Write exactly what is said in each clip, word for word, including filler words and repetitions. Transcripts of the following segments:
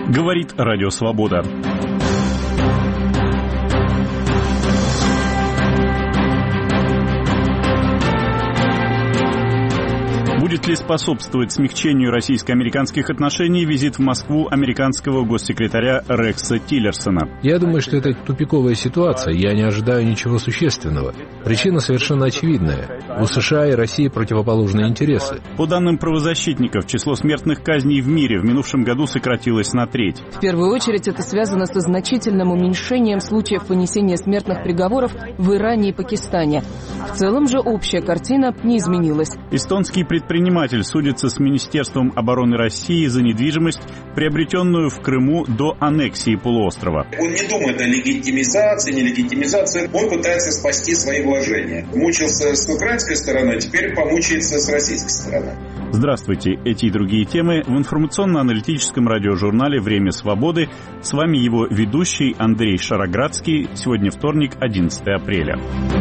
Говорит Радио Свобода. Будет ли способствовать смягчению российско-американских отношений визит в Москву американского госсекретаря Рекса Тиллерсона? Я думаю, что это тупиковая ситуация. Я не ожидаю ничего существенного. Причина совершенно очевидная. У США и России противоположные интересы. По данным правозащитников, число смертных казней в мире в минувшем году сократилось на треть. В первую очередь это связано со значительным уменьшением случаев вынесения смертных приговоров в Иране и Пакистане. В целом же общая картина не изменилась. Эстонский предприниматель судится с Министерством обороны России за недвижимость, приобретенную в Крыму до аннексии полуострова. Он не думает о легитимизации, не легитимизации. Он пытается спасти свои вложения. Мучился с украинской стороны, теперь помучается с российской стороны. Здравствуйте. Эти и другие темы в информационно-аналитическом радиожурнале «Время свободы». С вами его ведущий Андрей Шароградский. Сегодня вторник, одиннадцатое апреля.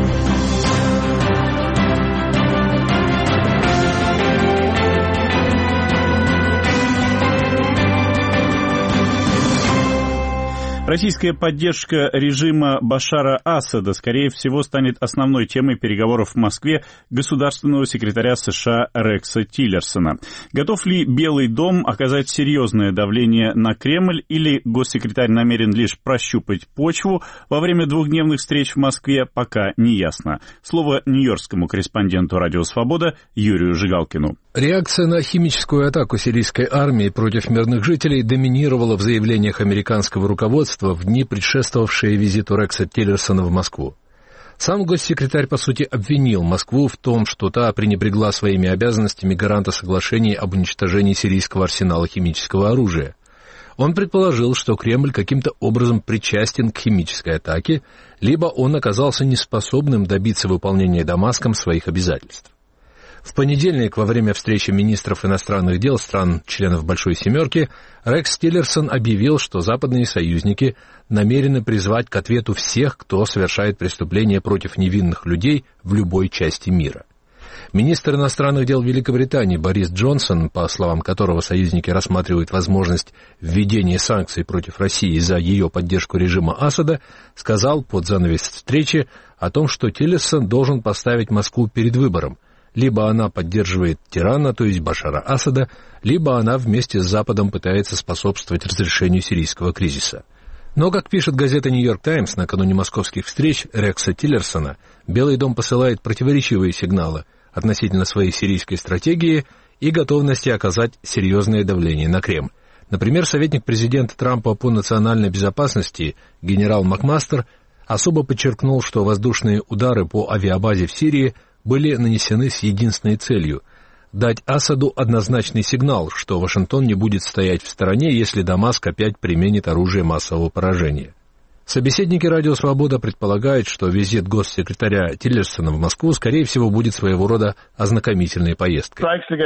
Российская поддержка режима Башара Асада, скорее всего, станет основной темой переговоров в Москве государственного секретаря США Рекса Тиллерсона. Готов ли Белый дом оказать серьезное давление на Кремль, или госсекретарь намерен лишь прощупать почву во время двухдневных встреч в Москве, пока не ясно. Слово нью-йоркскому корреспонденту «Радио Свобода» Юрию Жигалкину. Реакция на химическую атаку сирийской армии против мирных жителей доминировала в заявлениях американского руководства в дни, предшествовавшие визиту Рекса Тиллерсона в Москву. Сам госсекретарь, по сути, обвинил Москву в том, что та пренебрегла своими обязанностями гаранта соглашений об уничтожении сирийского арсенала химического оружия. Он предположил, что Кремль каким-то образом причастен к химической атаке, либо он оказался неспособным добиться выполнения Дамаском своих обязательств. В понедельник, во время встречи министров иностранных дел стран-членов Большой Семерки, Рекс Тиллерсон объявил, что западные союзники намерены призвать к ответу всех, кто совершает преступления против невинных людей в любой части мира. Министр иностранных дел Великобритании Борис Джонсон, по словам которого союзники рассматривают возможность введения санкций против России за ее поддержку режима Асада, сказал под занавес встречи о том, что Тиллерсон должен поставить Москву перед выбором. Либо она поддерживает тирана, то есть Башара Асада, либо она вместе с Западом пытается способствовать разрешению сирийского кризиса. Но, как пишет газета «Нью-Йорк Таймс», накануне московских встреч Рекса Тиллерсона, Белый дом посылает противоречивые сигналы относительно своей сирийской стратегии и готовности оказать серьезное давление на Кремль. Например, советник президента Трампа по национальной безопасности генерал Макмастер особо подчеркнул, что воздушные удары по авиабазе в Сирии были нанесены с единственной целью – дать Асаду однозначный сигнал, что Вашингтон не будет стоять в стороне, если Дамаск опять применит оружие массового поражения. Собеседники «Радио Свобода» предполагают, что визит госсекретаря Тиллерсона в Москву, скорее всего, будет своего рода ознакомительной поездкой.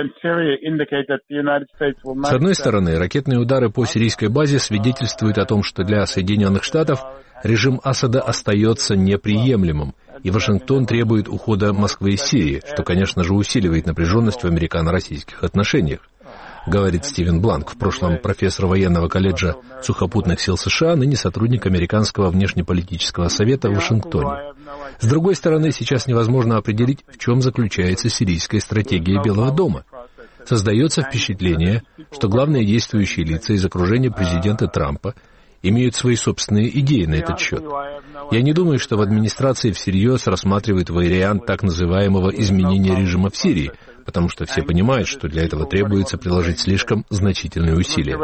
С одной стороны, ракетные удары по сирийской базе свидетельствуют о том, что для Соединенных Штатов режим Асада остается неприемлемым, и Вашингтон требует ухода Москвы из Сирии, что, конечно же, усиливает напряженность в американо-российских отношениях, говорит Стивен Бланк, в прошлом профессор военного колледжа сухопутных сил США, ныне сотрудник Американского внешнеполитического совета в Вашингтоне. С другой стороны, сейчас невозможно определить, в чем заключается сирийская стратегия Белого дома. Создается впечатление, что главные действующие лица из окружения президента Трампа имеют свои собственные идеи на этот счет. Я не думаю, что в администрации всерьез рассматривают вариант так называемого изменения режима в Сирии, потому что все понимают, что для этого требуется приложить слишком значительные усилия.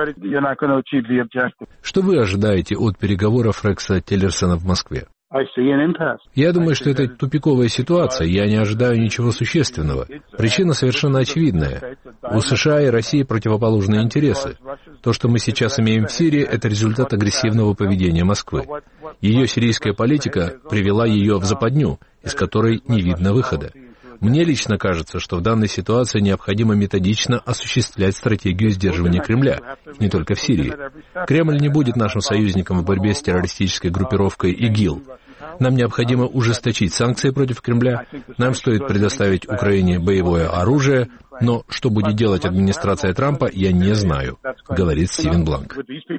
Что вы ожидаете от переговоров Рекса Тиллерсона в Москве? Я думаю, что это тупиковая ситуация, я не ожидаю ничего существенного. Причина совершенно очевидная. У США и России противоположные интересы. То, что мы сейчас имеем в Сирии, это результат агрессивного поведения Москвы. Ее сирийская политика привела ее в западню, из которой не видно выхода. Мне лично кажется, что в данной ситуации необходимо методично осуществлять стратегию сдерживания Кремля, не только в Сирии. Кремль не будет нашим союзником в борьбе с террористической группировкой ИГИЛ. Нам необходимо ужесточить санкции против Кремля, нам стоит предоставить Украине боевое оружие, Но что будет делать администрация Трампа, я не знаю, говорит Стивен Бланк.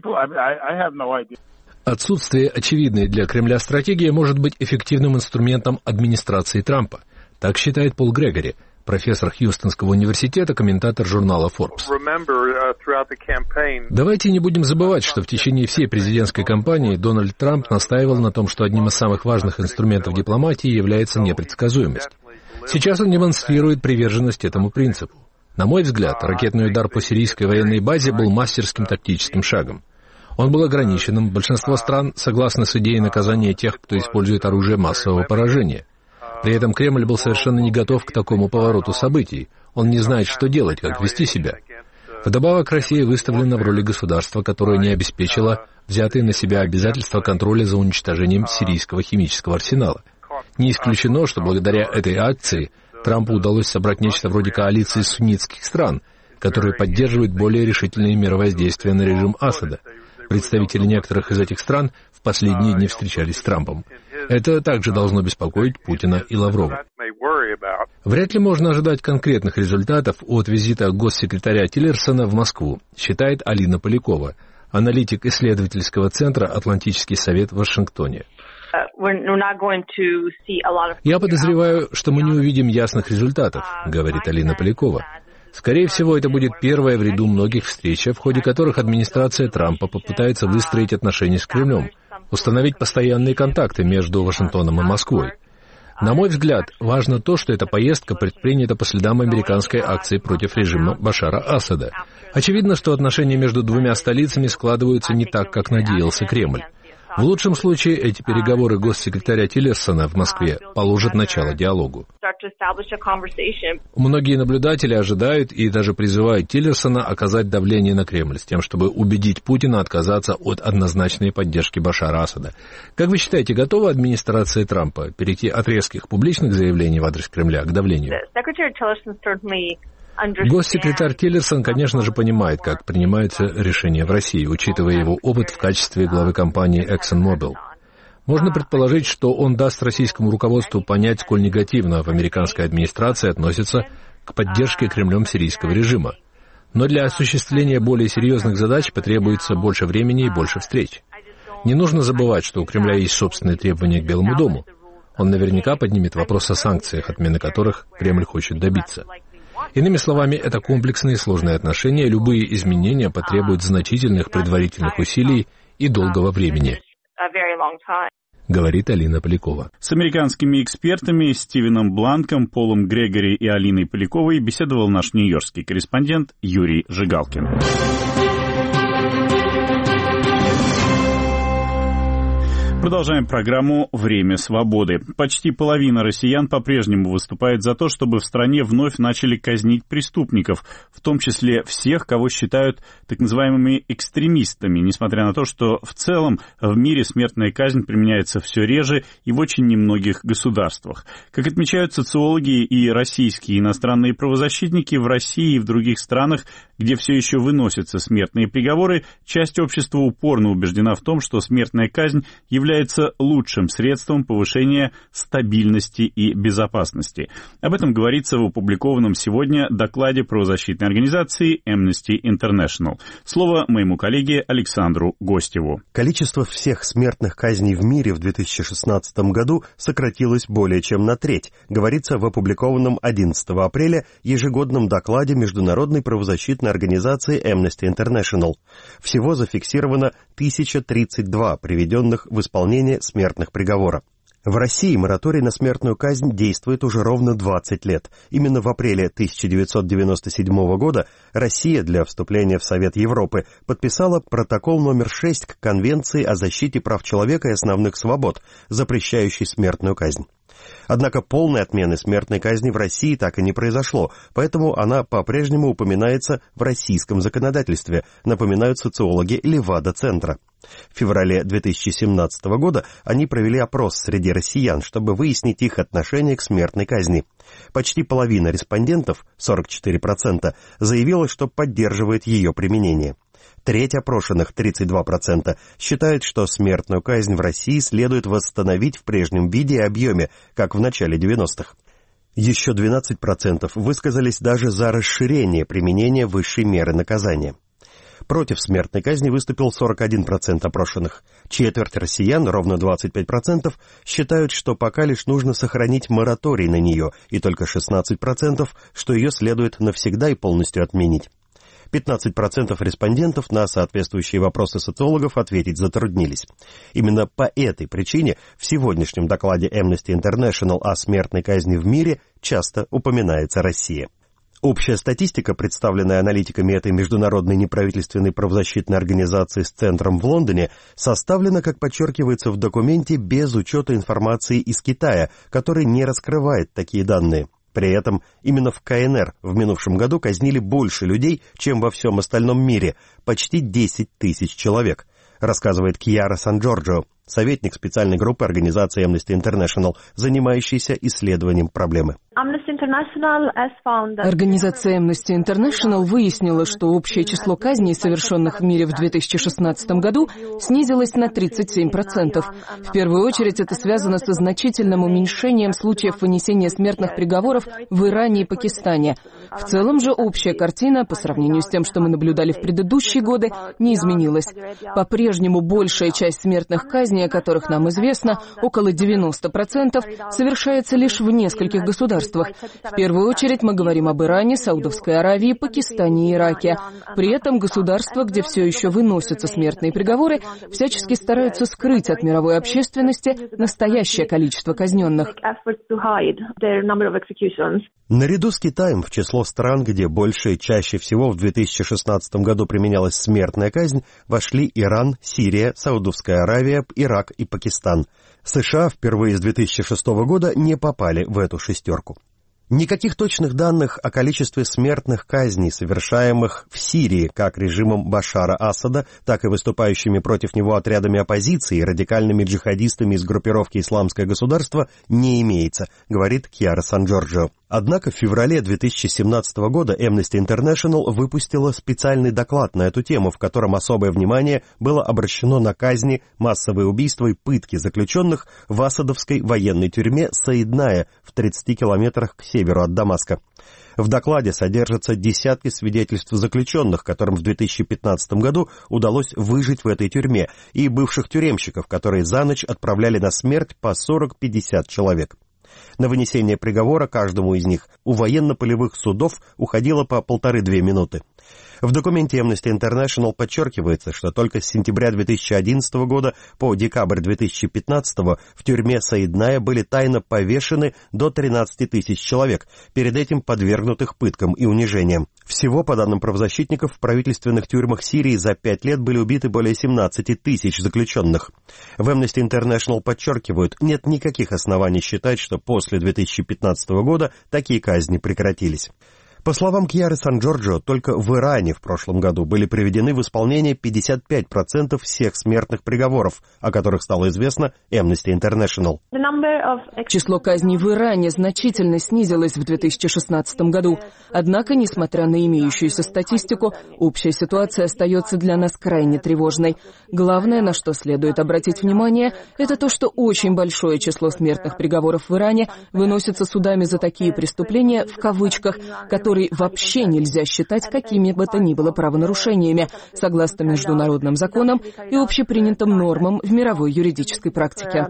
Отсутствие очевидной для Кремля стратегии может быть эффективным инструментом администрации Трампа. Так считает Пол Грегори, профессор Хьюстонского университета, комментатор журнала Forbes. Давайте не будем забывать, что в течение всей президентской кампании Дональд Трамп настаивал на том, что одним из самых важных инструментов дипломатии является непредсказуемость. Сейчас он демонстрирует приверженность этому принципу. На мой взгляд, ракетный удар по сирийской военной базе был мастерским тактическим шагом. Он был ограниченным. Большинство стран согласны с идеей наказания тех, кто использует оружие массового поражения. При этом Кремль был совершенно не готов к такому повороту событий. Он не знает, что делать, как вести себя. Вдобавок, Россия выставлена в роли государства, которое не обеспечило взятые на себя обязательства контроля за уничтожением сирийского химического арсенала. Не исключено, что благодаря этой акции Трампу удалось собрать нечто вроде коалиции суннитских стран, которые поддерживают более решительные меры воздействия на режим Асада. Представители некоторых из этих стран в последние дни встречались с Трампом. Это также должно беспокоить Путина и Лаврова. Вряд ли можно ожидать конкретных результатов от визита госсекретаря Тиллерсона в Москву, считает Алина Полякова, аналитик исследовательского центра «Атлантический совет» в Вашингтоне. «Я подозреваю, что мы не увидим ясных результатов», — говорит Алина Полякова. «Скорее всего, это будет первая в ряду многих встреч, в ходе которых администрация Трампа попытается выстроить отношения с Кремлем, установить постоянные контакты между Вашингтоном и Москвой. На мой взгляд, важно то, что эта поездка предпринята по следам американской акции против режима Башара Асада. Очевидно, что отношения между двумя столицами складываются не так, как надеялся Кремль. В лучшем случае эти переговоры госсекретаря Тиллерсона в Москве положат начало диалогу. Многие наблюдатели ожидают и даже призывают Тиллерсона оказать давление на Кремль с тем, чтобы убедить Путина отказаться от однозначной поддержки Башара Асада. Как вы считаете, готова администрация Трампа перейти от резких публичных заявлений в адрес Кремля к давлению? Госсекретарь Тиллерсон, конечно же, понимает, как принимаются решения в России, учитывая его опыт в качестве главы компании ExxonMobil. Можно предположить, что он даст российскому руководству понять, сколь негативно в американской администрации относятся к поддержке Кремлем сирийского режима. Но для осуществления более серьезных задач потребуется больше времени и больше встреч. Не нужно забывать, что у Кремля есть собственные требования к Белому дому. Он наверняка поднимет вопрос о санкциях, отмены которых Кремль хочет добиться. Иными словами, это комплексные и сложные отношения, любые изменения потребуют значительных предварительных усилий и долгого времени, говорит Алина Полякова. С американскими экспертами Стивеном Бланком, Полом Грегори и Алиной Поляковой беседовал наш нью-йоркский корреспондент Юрий Жигалкин. Продолжаем программу «Время свободы». Почти половина россиян по-прежнему выступает за то, чтобы в стране вновь начали казнить преступников, в том числе всех, кого считают так называемыми экстремистами, несмотря на то, что в целом в мире смертная казнь применяется все реже и в очень немногих государствах. Как отмечают социологи и российские и иностранные правозащитники, в России и в других странах, где все еще выносятся смертные приговоры, часть общества упорно убеждена в том, что смертная казнь является является лучшим средством повышения стабильности и безопасности. Об этом говорится в опубликованном сегодня докладе правозащитной организации Amnesty International. Слово моему коллеге Александру Гостеву. Количество всех смертных казней в мире в две тысячи шестнадцатом году сократилось более чем на треть, говорится в опубликованном одиннадцатого апреля ежегодном докладе международной правозащитной организации Amnesty International. Всего зафиксировано тысяча тридцать два приведенных в исполнение смертных приговора. В России мораторий на смертную казнь действует уже ровно двадцать лет. Именно в апреле тысяча девятьсот девяносто седьмого года Россия для вступления в Совет Европы подписала протокол номер шесть к Конвенции о защите прав человека и основных свобод, запрещающий смертную казнь. Однако полной отмены смертной казни в России так и не произошло, поэтому она по-прежнему упоминается в российском законодательстве, напоминают социологи Левада-центра. В феврале две тысячи семнадцатого года они провели опрос среди россиян, чтобы выяснить их отношение к смертной казни. Почти половина респондентов, сорок четыре процента, заявила, что поддерживает ее применение. Треть опрошенных, тридцать два процента, считает, что смертную казнь в России следует восстановить в прежнем виде и объеме, как в начале девяностых. Еще двенадцать процентов высказались даже за расширение применения высшей меры наказания. Против смертной казни выступил сорок один процент опрошенных. Четверть россиян, ровно двадцать пять процентов, считают, что пока лишь нужно сохранить мораторий на нее, и только шестнадцать процентов, что ее следует навсегда и полностью отменить. пятнадцать процентов респондентов на соответствующие вопросы социологов ответить затруднились. Именно по этой причине в сегодняшнем докладе Amnesty International о смертной казни в мире часто упоминается Россия. Общая статистика, представленная аналитиками этой международной неправительственной правозащитной организации с центром в Лондоне, составлена, как подчеркивается в документе, без учета информации из Китая, который не раскрывает такие данные. При этом именно в ка эн эр в минувшем году казнили больше людей, чем во всем остальном мире, почти десять тысяч человек, рассказывает Кьяра Сан-Джорджио, советник специальной группы организации Amnesty International, занимающейся исследованием проблемы. Организация Amnesty International выяснила, что общее число казней, совершенных в мире в две тысячи шестнадцатом году, снизилось на тридцать семь процентов. В первую очередь это связано со значительным уменьшением случаев вынесения смертных приговоров в Иране и Пакистане. В целом же общая картина, по сравнению с тем, что мы наблюдали в предыдущие годы, не изменилась. По-прежнему большая часть смертных казней, о которых нам известно, около девяносто процентов, совершается лишь в нескольких государствах. В первую очередь мы говорим об Иране, Саудовской Аравии, Пакистане и Ираке. При этом государства, где все еще выносятся смертные приговоры, всячески стараются скрыть от мировой общественности настоящее количество казненных. Наряду с Китаем в число стран, где больше и чаще всего в две тысячи шестнадцатом году применялась смертная казнь, вошли Иран, Сирия, Саудовская Аравия, Ирак и Пакистан. США впервые с две тысячи шестого года не попали в эту шестерку. Никаких точных данных о количестве смертных казней, совершаемых в Сирии как режимом Башара Асада, так и выступающими против него отрядами оппозиции и радикальными джихадистами из группировки «Исламское государство», не имеется, говорит Кьяра Сан-Джорджио. Однако в феврале две тысячи семнадцатого года Amnesty International выпустила специальный доклад на эту тему, в котором особое внимание было обращено на казни, массовые убийства и пытки заключенных в асадовской военной тюрьме Саидная в тридцати километрах к северу от Дамаска. В докладе содержатся десятки свидетельств заключенных, которым в две тысячи пятнадцатом году удалось выжить в этой тюрьме, и бывших тюремщиков, которые за ночь отправляли на смерть по сорок-пятьдесят человек. На вынесение приговора каждому из них у военно-полевых судов уходило по полторы-две минуты. В документе Amnesty International подчеркивается, что только с сентября две тысячи одиннадцатого года по декабрь две тысячи пятнадцатого в тюрьме Саидная были тайно повешены до тринадцати тысяч человек, перед этим подвергнутых пыткам и унижениям. Всего, по данным правозащитников, в правительственных тюрьмах Сирии за пять лет были убиты более семнадцати тысяч заключенных. В Amnesty International подчеркивают, нет никаких оснований считать, что после две тысячи пятнадцатого года такие казни прекратились. По словам Кьяры Сан-Джорджио, только в Иране в прошлом году были приведены в исполнение пятьдесят пять процентов всех смертных приговоров, о которых стало известно Amnesty International. Число казней в Иране значительно снизилось в две тысячи шестнадцатом году. Однако, несмотря на имеющуюся статистику, общая ситуация остается для нас крайне тревожной. Главное, на что следует обратить внимание, это то, что очень большое число смертных приговоров в Иране выносится судами за такие преступления, в кавычках, которые которые вообще нельзя считать какими бы то ни было правонарушениями, согласно международным законам и общепринятым нормам в мировой юридической практике.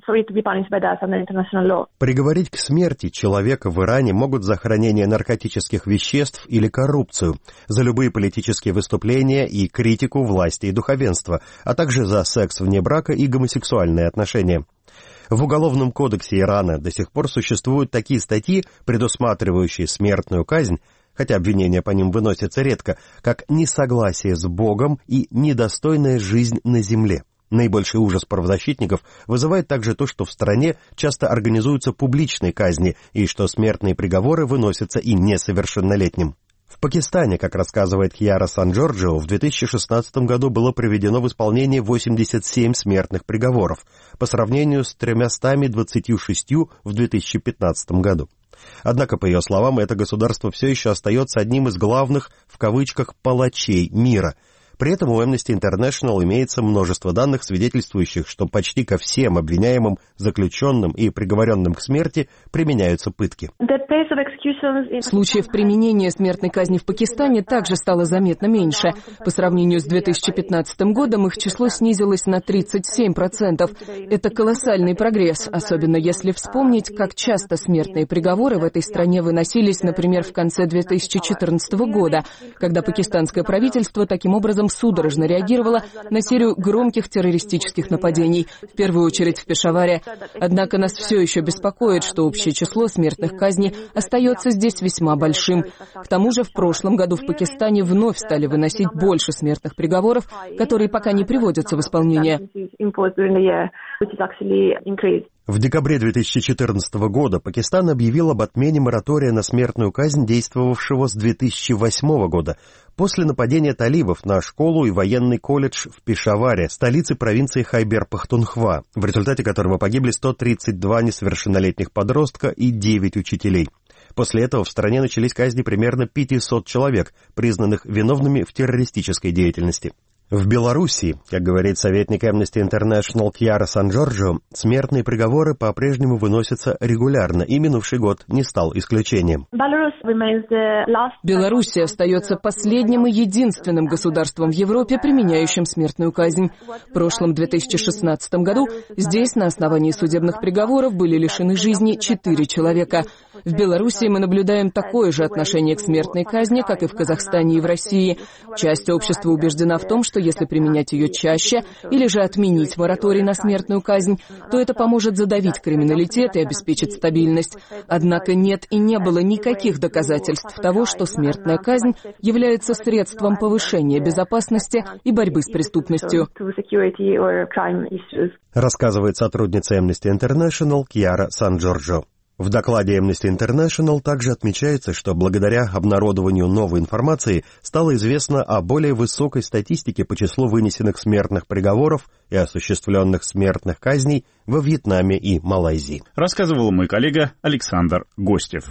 Приговорить к смерти человека в Иране могут за хранение наркотических веществ или коррупцию, за любые политические выступления и критику власти и духовенства, а также за секс вне брака и гомосексуальные отношения. В Уголовном кодексе Ирана до сих пор существуют такие статьи, предусматривающие смертную казнь, хотя обвинения по ним выносятся редко, как несогласие с Богом и недостойная жизнь на земле. Наибольший ужас правозащитников вызывает также то, что в стране часто организуются публичные казни и что смертные приговоры выносятся и несовершеннолетним. В Пакистане, как рассказывает Кьяра Сан-Джорджио, в две тысячи шестнадцатом году было приведено в исполнение восемьдесят семь смертных приговоров, по сравнению с тремястами двадцатью шестью в две тысячи пятнадцатом году. Однако, по ее словам, это государство все еще остается одним из главных, в кавычках, «палачей мира». При этом у Amnesty International имеется множество данных, свидетельствующих, что почти ко всем обвиняемым, заключенным и приговоренным к смерти применяются пытки. Случаев применения смертной казни в Пакистане также стало заметно меньше. По сравнению с две тысячи пятнадцатым годом их число снизилось на тридцать семь процентов. Это колоссальный прогресс, особенно если вспомнить, как часто смертные приговоры в этой стране выносились, например, в конце две тысячи четырнадцатого года, когда пакистанское правительство таким образом судорожно реагировало на серию громких террористических нападений, в первую очередь в Пешаваре. Однако нас все еще беспокоит, что общее число смертных казней остается здесь весьма большим. К тому же в прошлом году в Пакистане вновь стали выносить больше смертных приговоров, которые пока не приводятся в исполнение. В декабре две тысячи четырнадцатого года Пакистан объявил об отмене моратория на смертную казнь, действовавшего с две тысячи восьмого года, после нападения талибов на школу и военный колледж в Пешаваре, столице провинции Хайбер-Пахтунхва, в результате которого погибли сто тридцать два несовершеннолетних подростка и девять учителей. После этого в стране начались казни примерно пятисот человек, признанных виновными в террористической деятельности. В Белоруссии, как говорит советник Amnesty International Кьяра Сан-Джорджо, смертные приговоры по-прежнему выносятся регулярно, и минувший год не стал исключением. Белоруссия остается последним и единственным государством в Европе, применяющим смертную казнь. В прошлом две тысячи шестнадцатом году здесь на основании судебных приговоров были лишены жизни четыре человека. В Белоруссии мы наблюдаем такое же отношение к смертной казни, как и в Казахстане и в России. Часть общества убеждена в том, что если применять ее чаще или же отменить мораторий на смертную казнь, то это поможет задавить криминалитет и обеспечить стабильность. Однако нет и не было никаких доказательств того, что смертная казнь является средством повышения безопасности и борьбы с преступностью. Рассказывает сотрудница Amnesty International Кьяра Сан-Джорджо. В докладе Amnesty International также отмечается, что благодаря обнародованию новой информации стало известно о более высокой статистике по числу вынесенных смертных приговоров и осуществленных смертных казней во Вьетнаме и Малайзии. Рассказывал мой коллега Александр Гостев.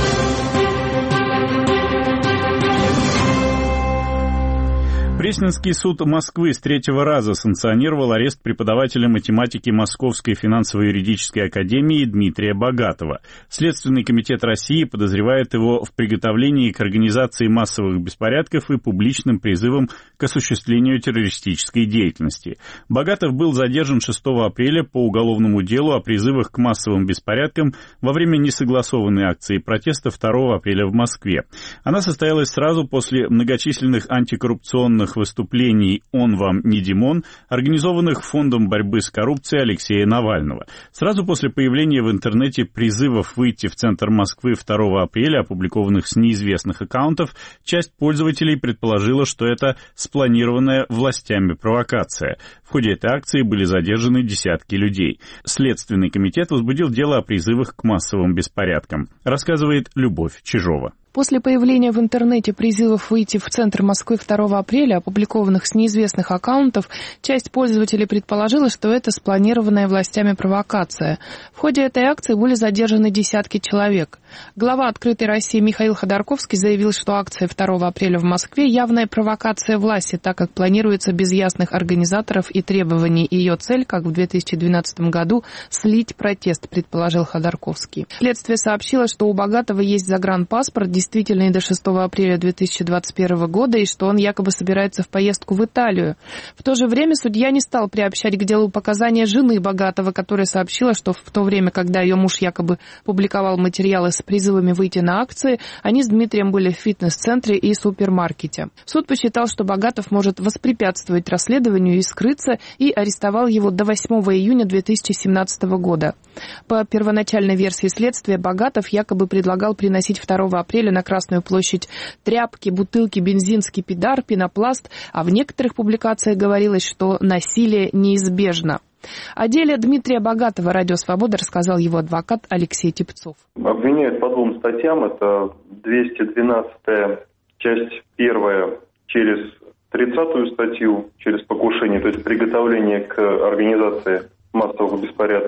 Пресненский суд Москвы с третьего раза санкционировал арест преподавателя математики Московской финансово-юридической академии Дмитрия Богатова. Следственный комитет России подозревает его в приготовлении к организации массовых беспорядков и публичным призывам к осуществлению террористической деятельности. Богатов был задержан шестого апреля по уголовному делу о призывах к массовым беспорядкам во время несогласованной акции протеста второго апреля в Москве. Она состоялась сразу после многочисленных антикоррупционных выступлений «Он вам не Димон», организованных Фондом борьбы с коррупцией Алексея Навального. Сразу после появления в интернете призывов выйти в центр Москвы второго апреля, опубликованных с неизвестных аккаунтов, часть пользователей предположила, что это спланированная властями провокация. В ходе этой акции были задержаны десятки людей. Следственный комитет возбудил дело о призывах к массовым беспорядкам. Рассказывает Любовь Чижова. После появления в интернете призывов выйти в центр Москвы второго апреля, опубликованных с неизвестных аккаунтов, часть пользователей предположила, что это спланированная властями провокация. В ходе этой акции были задержаны десятки человек. Глава «Открытой России» Михаил Ходорковский заявил, что акция второго апреля в Москве – явная провокация власти, так как планируется без ясных организаторов и требований. И ее цель, как в две тысячи двенадцатом году, слить протест, предположил Ходорковский. Следствие сообщило, что у Богатова есть загранпаспорт, действительный до шестого апреля две тысячи двадцать первого года, и что он якобы собирается в поездку в Италию. В то же время судья не стал приобщать к делу показания жены Богатова, которая сообщила, что в то время, когда ее муж якобы публиковал материалы с призывами выйти на акции, они с Дмитрием были в фитнес-центре и супермаркете. Суд посчитал, что Богатов может воспрепятствовать расследованию и скрыться, и арестовал его до восьмого июня две тысячи семнадцатого года. По первоначальной версии следствия, Богатов якобы предлагал приносить второго апреля на Красную площадь тряпки, бутылки, бензин, скипидар, пенопласт, а в некоторых публикациях говорилось, что насилие неизбежно. О деле Дмитрия Богатова «Радио Свобода» рассказал его адвокат Алексей Типцов. Обвиняют по двум статьям. Это двести двенадцатая часть первая через тридцатую статью, через покушение, то есть приготовление к организации массовых беспорядков.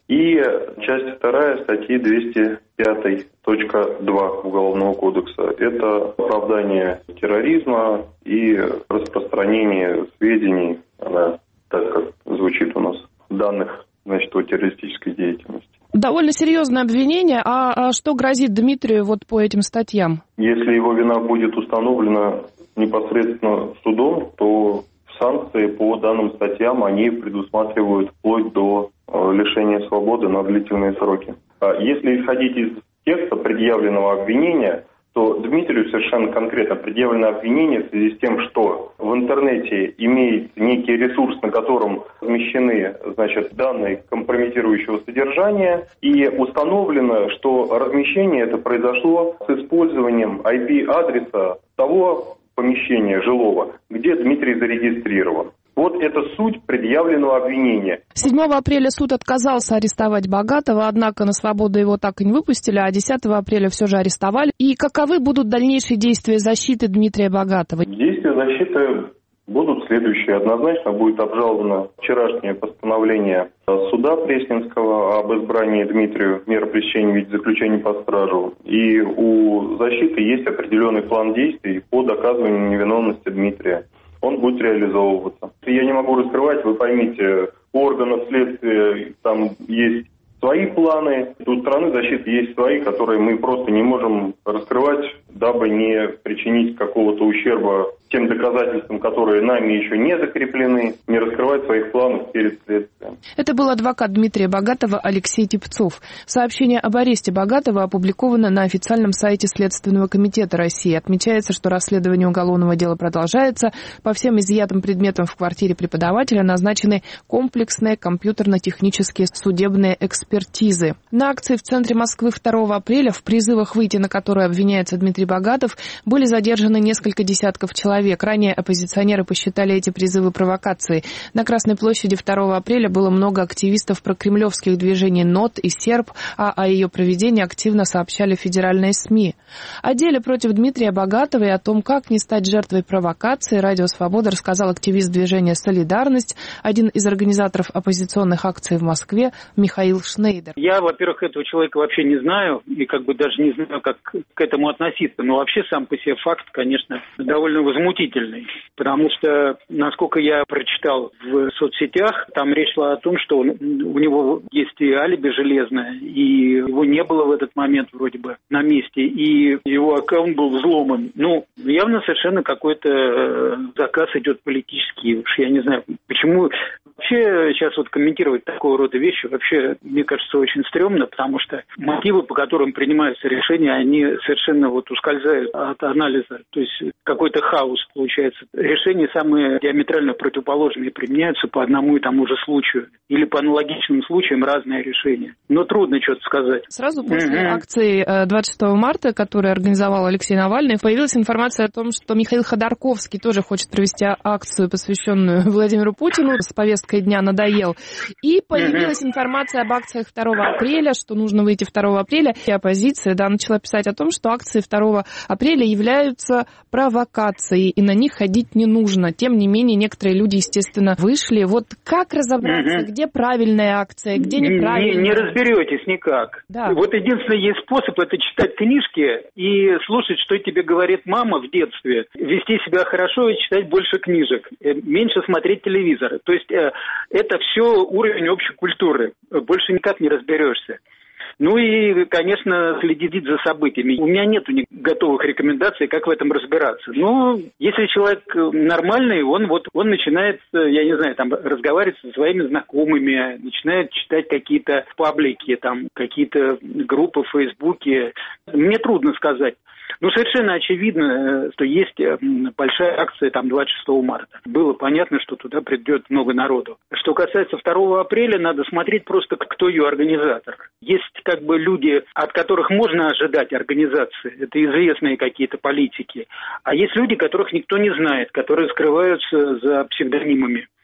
и часть вторая статьи двести пять точка два Уголовного кодекса. Это оправдание терроризма и распространение сведений, она, так как звучит у нас, данных, значит, о террористической деятельности. Довольно серьезное обвинение. А, а что грозит Дмитрию вот по этим статьям? Если его вина будет установлена непосредственно судом, то санкции по данным статьям, они предусматривают вплоть до э, лишения свободы на длительные сроки. А если исходить из текста предъявленного обвинения, то Дмитрию совершенно конкретно предъявлено обвинение в связи с тем, что в интернете имеет некий ресурс, на котором размещены, значит, данные компрометирующего содержания, и установлено, что размещение это произошло с использованием ай пи-адреса того помещения жилого, где Дмитрий зарегистрирован. Вот это суть предъявленного обвинения. седьмого апреля суд отказался арестовать Богатого, однако на свободу его так и не выпустили, а десятого апреля все же арестовали. И каковы будут дальнейшие действия защиты Дмитрия Богатого? Действия защиты будут следующие. Однозначно будет обжаловано вчерашнее постановление суда Пресненского об избрании Дмитрию меры пресечения в виде заключения под стражу. И у защиты есть определенный план действий по доказыванию невиновности Дмитрия. Он будет реализовываться. Я не могу раскрывать, вы поймите, у органов следствия там есть свои планы, у стороны защиты есть свои, которые мы просто не можем раскрывать, дабы не причинить какого-то ущерба тем доказательствам, которые нами еще не закреплены, не раскрывать своих планов перед следствием. Это был адвокат Дмитрия Богатого Алексей Типцов. Сообщение об аресте Богатого опубликовано на официальном сайте Следственного комитета России. Отмечается, что расследование уголовного дела продолжается. По всем изъятым предметам в квартире преподавателя назначены комплексные компьютерно-технические судебные экспертизы. На акции в центре Москвы второго апреля, в призывах выйти на которые обвиняется Дмитрий Богатов, были задержаны несколько десятков человек. Ранее оппозиционеры посчитали эти призывы провокацией. На Красной площади второго апреля было много активистов прокремлевских движений НОТ и Серб, а о ее проведении активно сообщали федеральные СМИ. О деле против Дмитрия Богатого и о том, как не стать жертвой провокации, Радио Свобода рассказал активист движения «Солидарность», один из организаторов оппозиционных акций в Москве, Михаил Шнейдер. Я, во-первых, этого человека вообще не знаю и как бы даже не знаю, как к этому относиться. Но вообще сам по себе факт, конечно, довольно возмутительный. Потому что, насколько я прочитал в соцсетях, там речь шла о том, что он, у него есть и алиби железное, и его не было в этот момент вроде бы на месте, и его аккаунт был взломан. Ну, явно совершенно какой-то заказ идет политический. Уж я не знаю, почему... Вообще сейчас вот комментировать такого рода вещи вообще, мне кажется, очень стрёмно, потому что мотивы, по которым принимаются решения, они совершенно вот ускользают от анализа. То есть какой-то хаос получается. Решения самые диаметрально противоположные применяются по одному и тому же случаю. Или по аналогичным случаям разные решения. Но трудно что-то сказать. Сразу после mm-hmm. акции двадцать шестого марта, которую организовал Алексей Навальный, появилась информация о том, что Михаил Ходорковский тоже хочет провести акцию, посвященную Владимиру Путину, с повесткой дня «Надоел». И появилась mm-hmm. информация об акциях второго апреля, что нужно выйти второго апреля. И оппозиция да, начала писать о том, что акции второго апреля являются провокацией, и на них ходить не нужно. Тем не менее, некоторые люди, естественно, вышли. Вот как разобраться, mm-hmm. где правильная акция, где неправильная? Не, не разберетесь никак. Да. Вот единственный есть способ — это читать книжки и слушать, что тебе говорит мама в детстве. Вести себя хорошо и читать больше книжек. Меньше смотреть телевизор. То есть это все уровень общей культуры. Больше никак не разберешься. Ну и, конечно, следить за событиями. У меня нет готовых рекомендаций, как в этом разбираться. Но если человек нормальный, он вот он начинает, я не знаю, там разговаривать со своими знакомыми, начинает читать какие-то паблики, там какие-то группы в Фейсбуке. Мне трудно сказать. Ну, совершенно очевидно, что есть большая акция там двадцать шестого марта. Было понятно, что туда придет много народу. Что касается второго апреля, надо смотреть просто, кто ее организатор. Есть как бы люди, от которых можно ожидать организации. Это известные какие-то политики. А есть люди, которых никто не знает, которые скрываются за псевдонимами.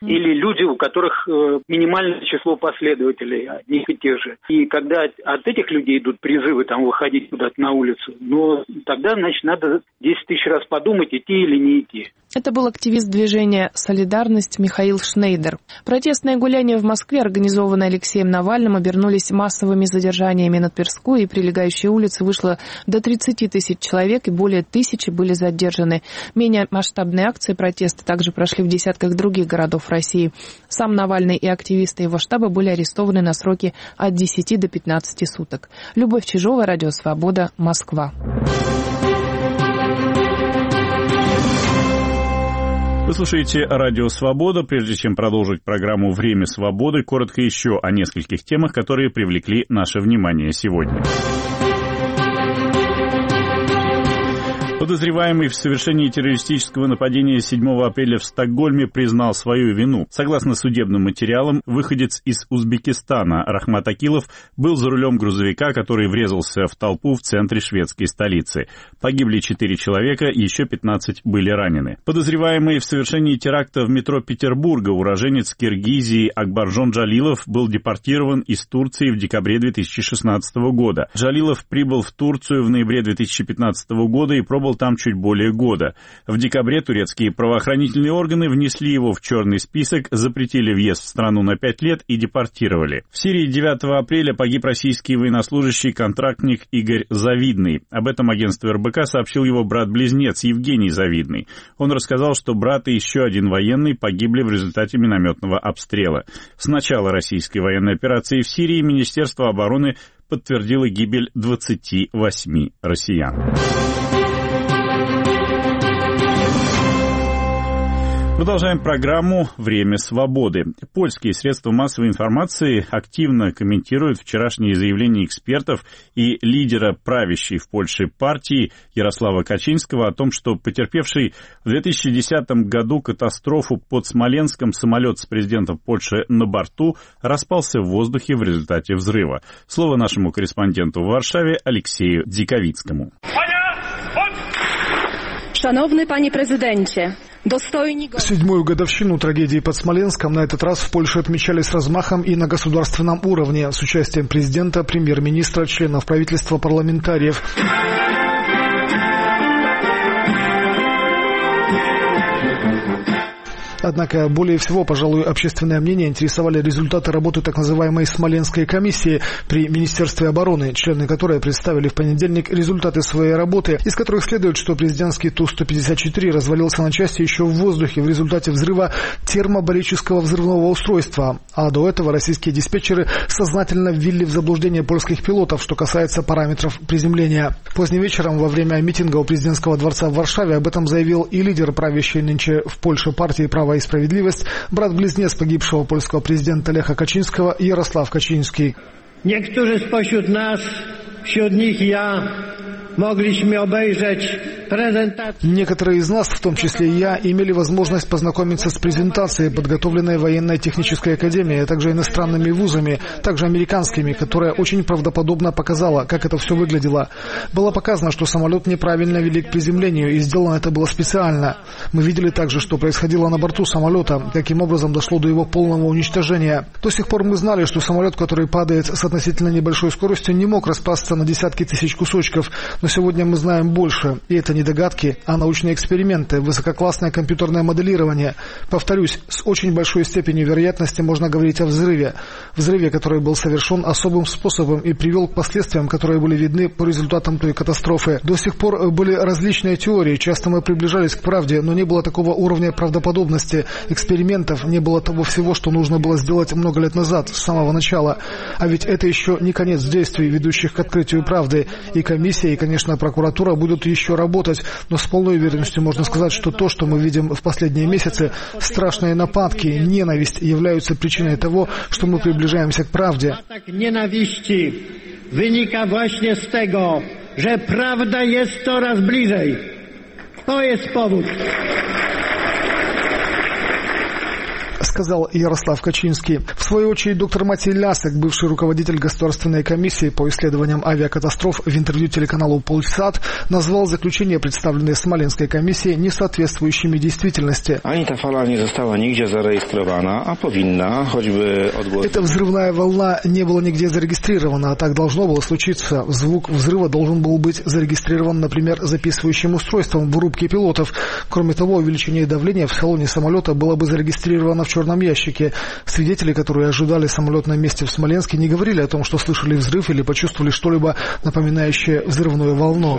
или люди, у которых минимальное число последователей одних и тех же. И когда от этих людей идут призывы там выходить куда-то на улицу, ну, тогда, значит, надо десять тысяч раз подумать, идти или не идти. Это был активист движения «Солидарность» Михаил Шнейдер. Протестные гуляния в Москве, организованные Алексеем Навальным, обернулись массовыми задержаниями на Тверской и прилегающей улице. Вышло до тридцати тысяч человек, и более тысячи были задержаны. Менее масштабные акции протеста также прошли в десятках других городов России. Сам Навальный и активисты его штаба были арестованы на сроки от десяти до пятнадцати суток. Любовь Чижова, Радио Свобода, Москва. Вы слушаете Радио Свобода. Прежде чем продолжить программу «Время свободы», коротко еще о нескольких темах, которые привлекли наше внимание сегодня. Подозреваемый в совершении террористического нападения седьмого апреля в Стокгольме признал свою вину. Согласно судебным материалам, выходец из Узбекистана Рахмат Акилов был за рулем грузовика, который врезался в толпу в центре шведской столицы. Погибли четыре человека, еще пятнадцать были ранены. Подозреваемый в совершении теракта в метро Петербурга уроженец Киргизии Акбаржон Джалилов был депортирован из Турции в декабре две тысячи шестнадцатого года. Джалилов прибыл в Турцию в ноябре две тысячи пятнадцатого года и пробыл там чуть более года. В декабре турецкие правоохранительные органы внесли его в черный список, запретили въезд в страну на пять лет и депортировали. В Сирии девятого апреля погиб российский военнослужащий-контрактник Игорь Завидный. Об этом агентство эр бэ ка сообщил его брат-близнец Евгений Завидный. Он рассказал, что брат и еще один военный погибли в результате минометного обстрела. С начала российской военной операции в Сирии Министерство обороны подтвердило гибель двадцати восьми россиян. Продолжаем программу «Время свободы». Польские средства массовой информации активно комментируют вчерашние заявления экспертов и лидера правящей в Польше партии Ярослава Качинского о том, что потерпевший в две тысячи десятом году катастрофу под Смоленском самолет с президентом Польши на борту распался в воздухе в результате взрыва. Слово нашему корреспонденту в Варшаве Алексею Дзиковицкому. Szanowny panie prezydencie, dostojni goście. Седьмую годовщину трагедии под Смоленском на этот раз в Польше отмечали с размахом и на государственном уровне, с участием президента, премьер-министра, членов правительства, парламентариев. Однако более всего, пожалуй, общественное мнение интересовали результаты работы так называемой Смоленской комиссии при Министерстве обороны, члены которой представили в понедельник результаты своей работы, из которых следует, что президентский Ту сто пятьдесят четыре развалился на части еще в воздухе в результате взрыва термобарического взрывного устройства, а до этого российские диспетчеры сознательно ввели в заблуждение польских пилотов, что касается параметров приземления. Поздним вечером во время митинга у президентского дворца в Варшаве об этом заявил и лидер правящей нынче в Польше партии «Право и справедливость», брат-близнец погибшего польского президента Леха Качинского Ярослав Качинский. Niektórzy spośród nas, wśród nich ja, mogliśmy obejrzeć презентацию. Некоторые из нас, в том числе и я, имели возможность познакомиться с презентацией, подготовленной военной технической академией, а также иностранными вузами, также американскими, которая очень правдоподобно показала, как это все выглядело. Было показано, что самолет неправильно вели к приземлению, и сделано это было специально. Мы видели также, что происходило на борту самолета, каким образом дошло до его полного уничтожения. До сих пор мы знали, что самолет, который падает с относительно небольшой скоростью, не мог распасться на десятки тысяч кусочков, но сегодня мы знаем больше, и это не догадки, а научные эксперименты, высококлассное компьютерное моделирование. Повторюсь, с очень большой степенью вероятности можно говорить о взрыве. Взрыве, который был совершен особым способом и привел к последствиям, которые были видны по результатам той катастрофы. До сих пор были различные теории, часто мы приближались к правде, но не было такого уровня правдоподобности экспериментов, не было того всего, что нужно было сделать много лет назад, с самого начала. А ведь это еще не конец действий, ведущих к открытию правды. И комиссия, и, конечно, прокуратура будут еще работать. Но с полной уверенностью можно сказать, что то, что мы видим в последние месяцы, страшные нападки, ненависть являются причиной того, что мы приближаемся к правде. Ненависти выника właśnie z tego, że prawda jest coraz bliżej. To jest powód. сказал Ярослав Качинский. В свою очередь, доктор Матей Лясек, бывший руководитель Государственной комиссии по исследованиям авиакатастроф, в интервью телеканалу «Полсат» назвал заключения, представленные Смоленской комиссией, несоответствующими действительности. Эта взрывная волна не была нигде зарегистрирована, а так должно было случиться. Звук взрыва должен был быть зарегистрирован, например, записывающим устройством в рубке пилотов. Кроме того, увеличение давления в салоне самолета было бы зарегистрировано в черном ящике. Свидетели, которые ожидали самолет на месте в Смоленске, не говорили о том, что слышали взрыв или почувствовали что-либо напоминающее взрывную волну.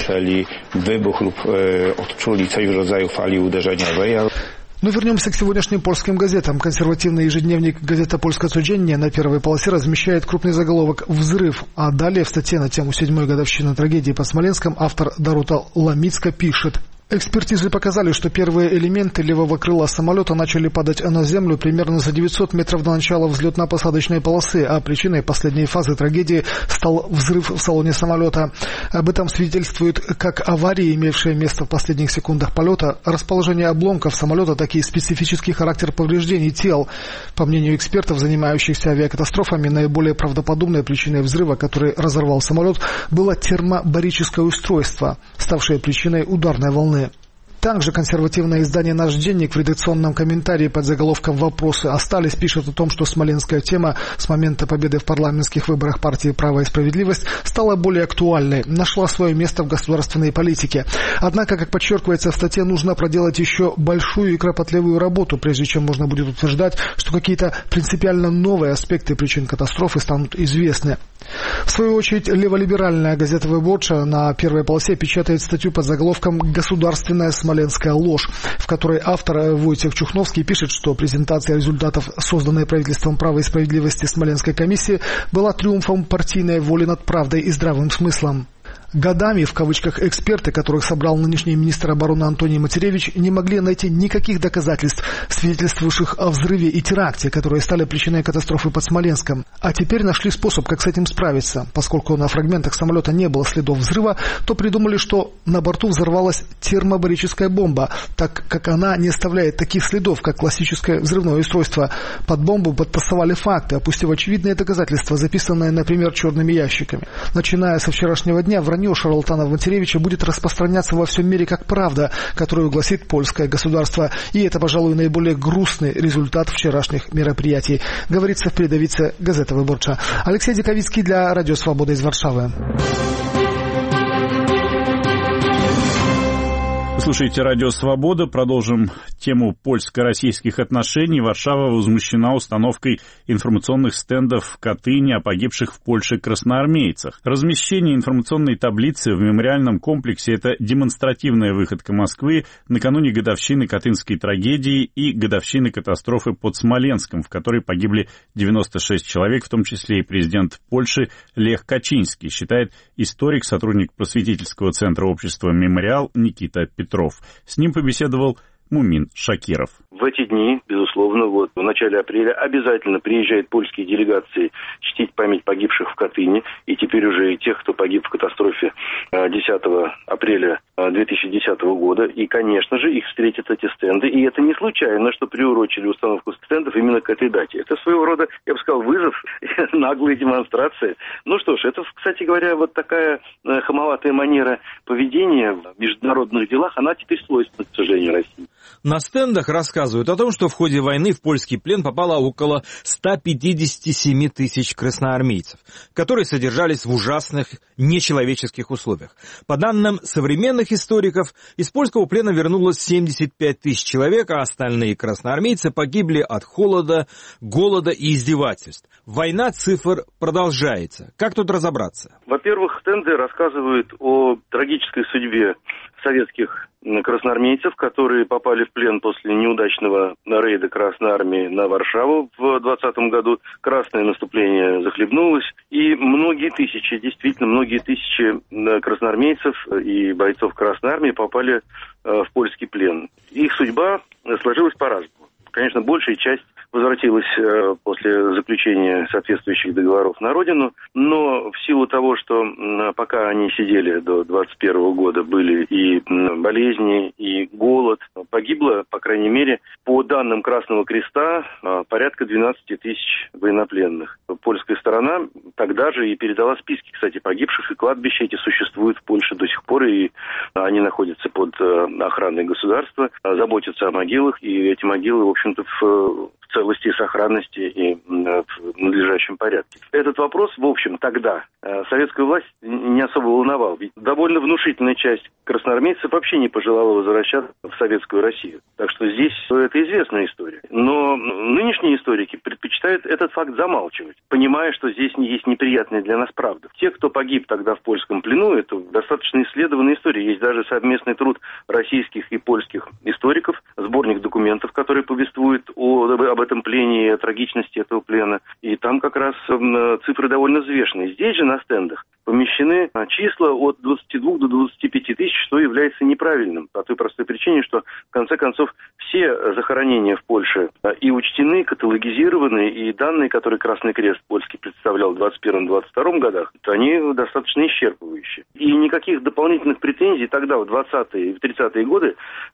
Но вернемся к сегодняшним польским газетам. Консервативный ежедневник газета «Польска Codziennie» на первой полосе размещает крупный заголовок «Взрыв». А далее в статье на тему седьмой годовщины трагедии под Смоленском автор Дарута Ламицка пишет: экспертизы показали, что первые элементы левого крыла самолета начали падать на землю примерно за девятьсот метров до начала взлетно-посадочной полосы, а причиной последней фазы трагедии стал взрыв в салоне самолета. Об этом свидетельствует как аварии, имевшие место в последних секундах полета, расположение обломков самолета, так и специфический характер повреждений тел. По мнению экспертов, занимающихся авиакатастрофами, наиболее правдоподобной причиной взрыва, который разорвал самолет, было термобарическое устройство, ставшее причиной ударной волны. Также консервативное издание «Наш денник» в редакционном комментарии под заголовком «Вопросы остались» пишет о том, что смоленская тема с момента победы в парламентских выборах партии «Право и справедливость» стала более актуальной, нашла свое место в государственной политике. Однако, как подчеркивается в статье, нужно проделать еще большую и кропотливую работу, прежде чем можно будет утверждать, что какие-то принципиально новые аспекты причин катастрофы станут известны. В свою очередь, леволиберальная газета «Выборча» на первой полосе печатает статью под заголовком «Государственная смоленская ложь», в которой автор Войтех Чухновский пишет, что презентация результатов созданной правительством «Права и справедливости» Смоленской комиссии была триумфом партийной воли над правдой и здравым смыслом. Годами, в кавычках, эксперты, которых собрал нынешний министр обороны Антоний Матеревич, не могли найти никаких доказательств, свидетельствующих о взрыве и теракте, которые стали причиной катастрофы под Смоленском. А теперь нашли способ, как с этим справиться. Поскольку на фрагментах самолета не было следов взрыва, то придумали, что на борту взорвалась термобарическая бомба, так как она не оставляет таких следов, как классическое взрывное устройство. Под бомбу подтасовали факты, опустив очевидные доказательства, записанные, например, черными ящиками. Начиная со вчерашнего дня, вранье шарлатана Матеревича будет распространяться во всем мире как правда, которую гласит польское государство. И это, пожалуй, наиболее грустный результат вчерашних мероприятий, говорится в передовице газеты «Выборча». Алексей Диковицкий для Радио Свобода из Варшавы. Слушайте «Радио Свобода». Продолжим тему польско-российских отношений. Варшава возмущена установкой информационных стендов в Катыни о погибших в Польше красноармейцах. Размещение информационной таблицы в мемориальном комплексе – это демонстративная выходка Москвы накануне годовщины Катынской трагедии и годовщины катастрофы под Смоленском, в которой погибли девяносто шесть человек, в том числе и президент Польши Лех Качинский, считает историк, сотрудник просветительского центра общества «Мемориал» Никита Петров. С ним побеседовал Мумин Шакиров. В эти дни, безусловно, вот в начале апреля обязательно приезжают польские делегации чтить память погибших в Катыни, и теперь уже и тех, кто погиб в катастрофе десятого апреля две тысячи десятого года. И, конечно же, их встретят эти стенды. И это не случайно, что приурочили установку стендов именно к этой дате. Это своего рода, я бы сказал, вызов, наглая демонстрация. Ну что ж, это, кстати говоря, вот такая хамоватая манера поведения в международных делах, она теперь свойственна, к сожалению, России. На стендах рассказывают о том, что в ходе войны в польский плен попало около ста пятидесяти семи тысяч красноармейцев, которые содержались в ужасных, нечеловеческих условиях. По данным современных историков, из польского плена вернулось семьдесят пять тысяч человек, а остальные красноармейцы погибли от холода, голода и издевательств. Война цифр продолжается. Как тут разобраться? Во-первых, стенды рассказывают о трагической судьбе советских красноармейцев, которые попали в плен после неудачного рейда Красной Армии на Варшаву в двадцатом году. Красное наступление захлебнулось, и многие тысячи, действительно многие тысячи красноармейцев и бойцов Красной Армии попали в польский плен. Их судьба сложилась по-разному. Конечно, большая часть возвратилась после заключения соответствующих договоров на родину, но в силу того, что пока они сидели до двадцать первого года, были и болезни, и голод, погибло, по крайней мере, по данным Красного Креста, порядка двенадцать тысяч военнопленных. Польская сторона тогда же и передала списки, кстати, погибших, и кладбища эти существуют в Польше до сих пор, и они находятся под охраной государства, заботятся о могилах, и эти могилы, в общем-то, в в целости и сохранности и в надлежащем порядке. Этот вопрос, в общем, тогда советскую власть не особо волновал. Ведь довольно внушительная часть красноармейцев вообще не пожелала возвращаться в советскую Россию. Так что здесь это известная история. Но нынешние историки предпочитают этот факт замалчивать, понимая, что здесь есть неприятная для нас правда. Те, кто погиб тогда в польском плену, это достаточно исследованная история. Есть даже совместный труд российских и польских историков, сборник документов, который повествует о об этом плене, о трагичности этого плена. И там как раз цифры довольно взвешенные. Здесь же на стендах помещены числа от двадцати двух до двадцати пяти тысяч, что является неправильным. По той простой причине, что в конце концов все захоронения в Польше и учтены, каталогизированы, и данные, которые Красный Крест польский представлял в двадцать первом — двадцать втором годах, они достаточно исчерпывающие. И никаких дополнительных претензий тогда, в двадцатые и в тридцатые годы,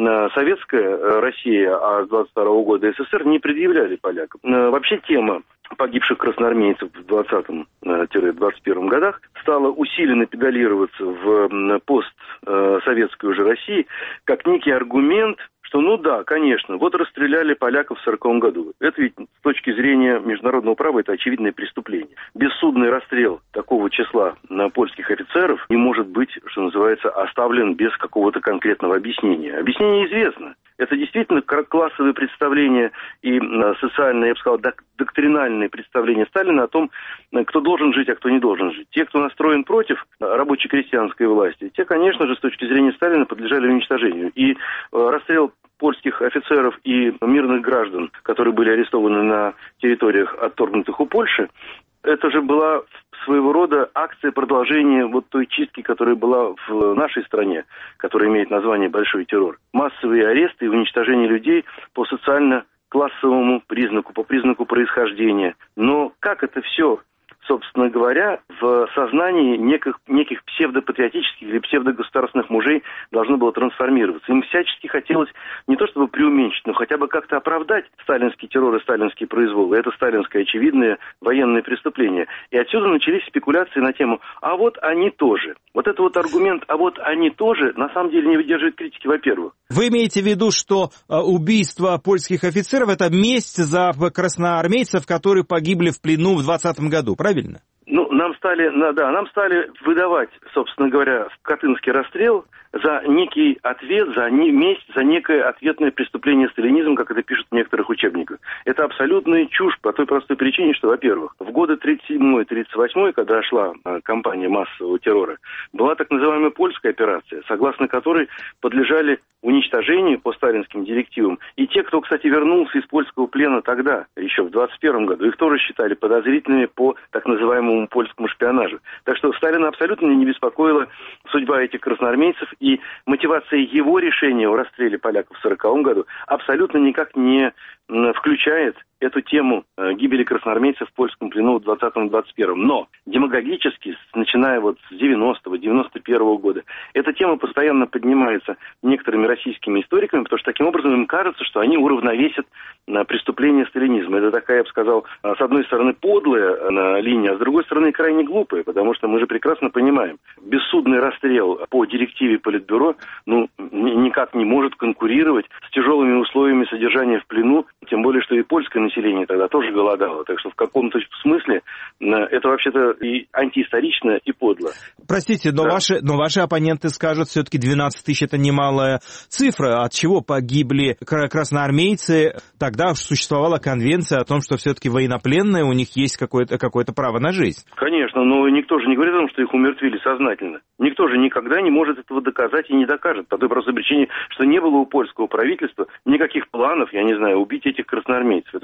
советская Россия, а с двадцать второго года СССР не предъявляли полякам. Вообще тема погибших красноармейцев в двадцатом — двадцать первом годах стала усиленно педалироваться в постсоветской уже России как некий аргумент, что ну да, конечно, вот расстреляли поляков в сороковом году. Это ведь с точки зрения международного права это очевидное преступление. Бессудный расстрел такого числа польских офицеров не может быть, что называется, оставлен без какого-то конкретного объяснения. Объяснение известно. Это действительно классовые представления и социальные, я бы сказал, доктринальные представления Сталина о том, кто должен жить, а кто не должен жить. Те, кто настроен против рабоче-крестьянской власти, те, конечно же, с точки зрения Сталина подлежали уничтожению. И расстрел польских офицеров и мирных граждан, которые были арестованы на территориях, отторгнутых у Польши, это же была своего рода акция продолжения вот той чистки, которая была в нашей стране, которая имеет название «Большой террор». Массовые аресты и уничтожение людей по социально-классовому признаку, по признаку происхождения. Но как это все, собственно говоря, в сознании неких, неких псевдопатриотических или псевдогосударственных мужей должно было трансформироваться. Им всячески хотелось не то чтобы преуменьшить, но хотя бы как-то оправдать сталинский террор и сталинский произвол. И это сталинское очевидное военное преступление. И отсюда начались спекуляции на тему «а вот они тоже». Вот это вот аргумент «а вот они тоже» на самом деле не выдерживает критики, во-первых. Вы имеете в виду, что убийство польских офицеров – это месть за красноармейцев, которые погибли в плену в двадцатом году, правильно? Ну, нам стали, да, нам стали выдавать, собственно говоря, в Катынский расстрел за некий ответ, за не, месть, за некое ответное преступление сталинизма, как это пишут в некоторых учебниках. Это абсолютная чушь по той простой причине, что, во-первых, в годы тридцать седьмой — тридцать восьмой, когда шла кампания массового террора, была так называемая польская операция, согласно которой подлежали уничтожению по сталинским директивам и те, кто, кстати, вернулся из польского плена тогда, еще в двадцать первом году, их тоже считали подозрительными по так называемому польскому шпионажу. Так что Сталина абсолютно не беспокоила судьба этих красноармейцев, и мотивация его решения о расстреле поляков в сороковом году абсолютно никак не включает эту тему гибели красноармейцев в польском плену в двадцатом — двадцать первом. Но демагогически, начиная вот с девяностого — девяносто первого года, эта тема постоянно поднимается некоторыми российскими историками, потому что таким образом им кажется, что они уравновесят преступление сталинизма. Это такая, я бы сказал, с одной стороны подлая линия, а с другой стороны крайне глупая, потому что мы же прекрасно понимаем, бессудный расстрел по директиве Политбюро ну, никак не может конкурировать с тяжелыми условиями содержания в плену, тем более, что и польское население тогда тоже голодало. Так что в каком-то смысле это вообще-то и антиисторично, и подло. Простите, но, да. ваши, но ваши оппоненты скажут, все-таки двенадцать тысяч это немалая цифра. От чего погибли красноармейцы? Тогда существовала конвенция о том, что все-таки военнопленные, у них есть какое-то, какое-то право на жизнь. Конечно, но никто же не говорит о том, что их умертвили сознательно. Никто же никогда не может этого доказать и не докажет. По той простой причине, что не было у польского правительства никаких планов, я не знаю, убить этих красноармейцев. Это же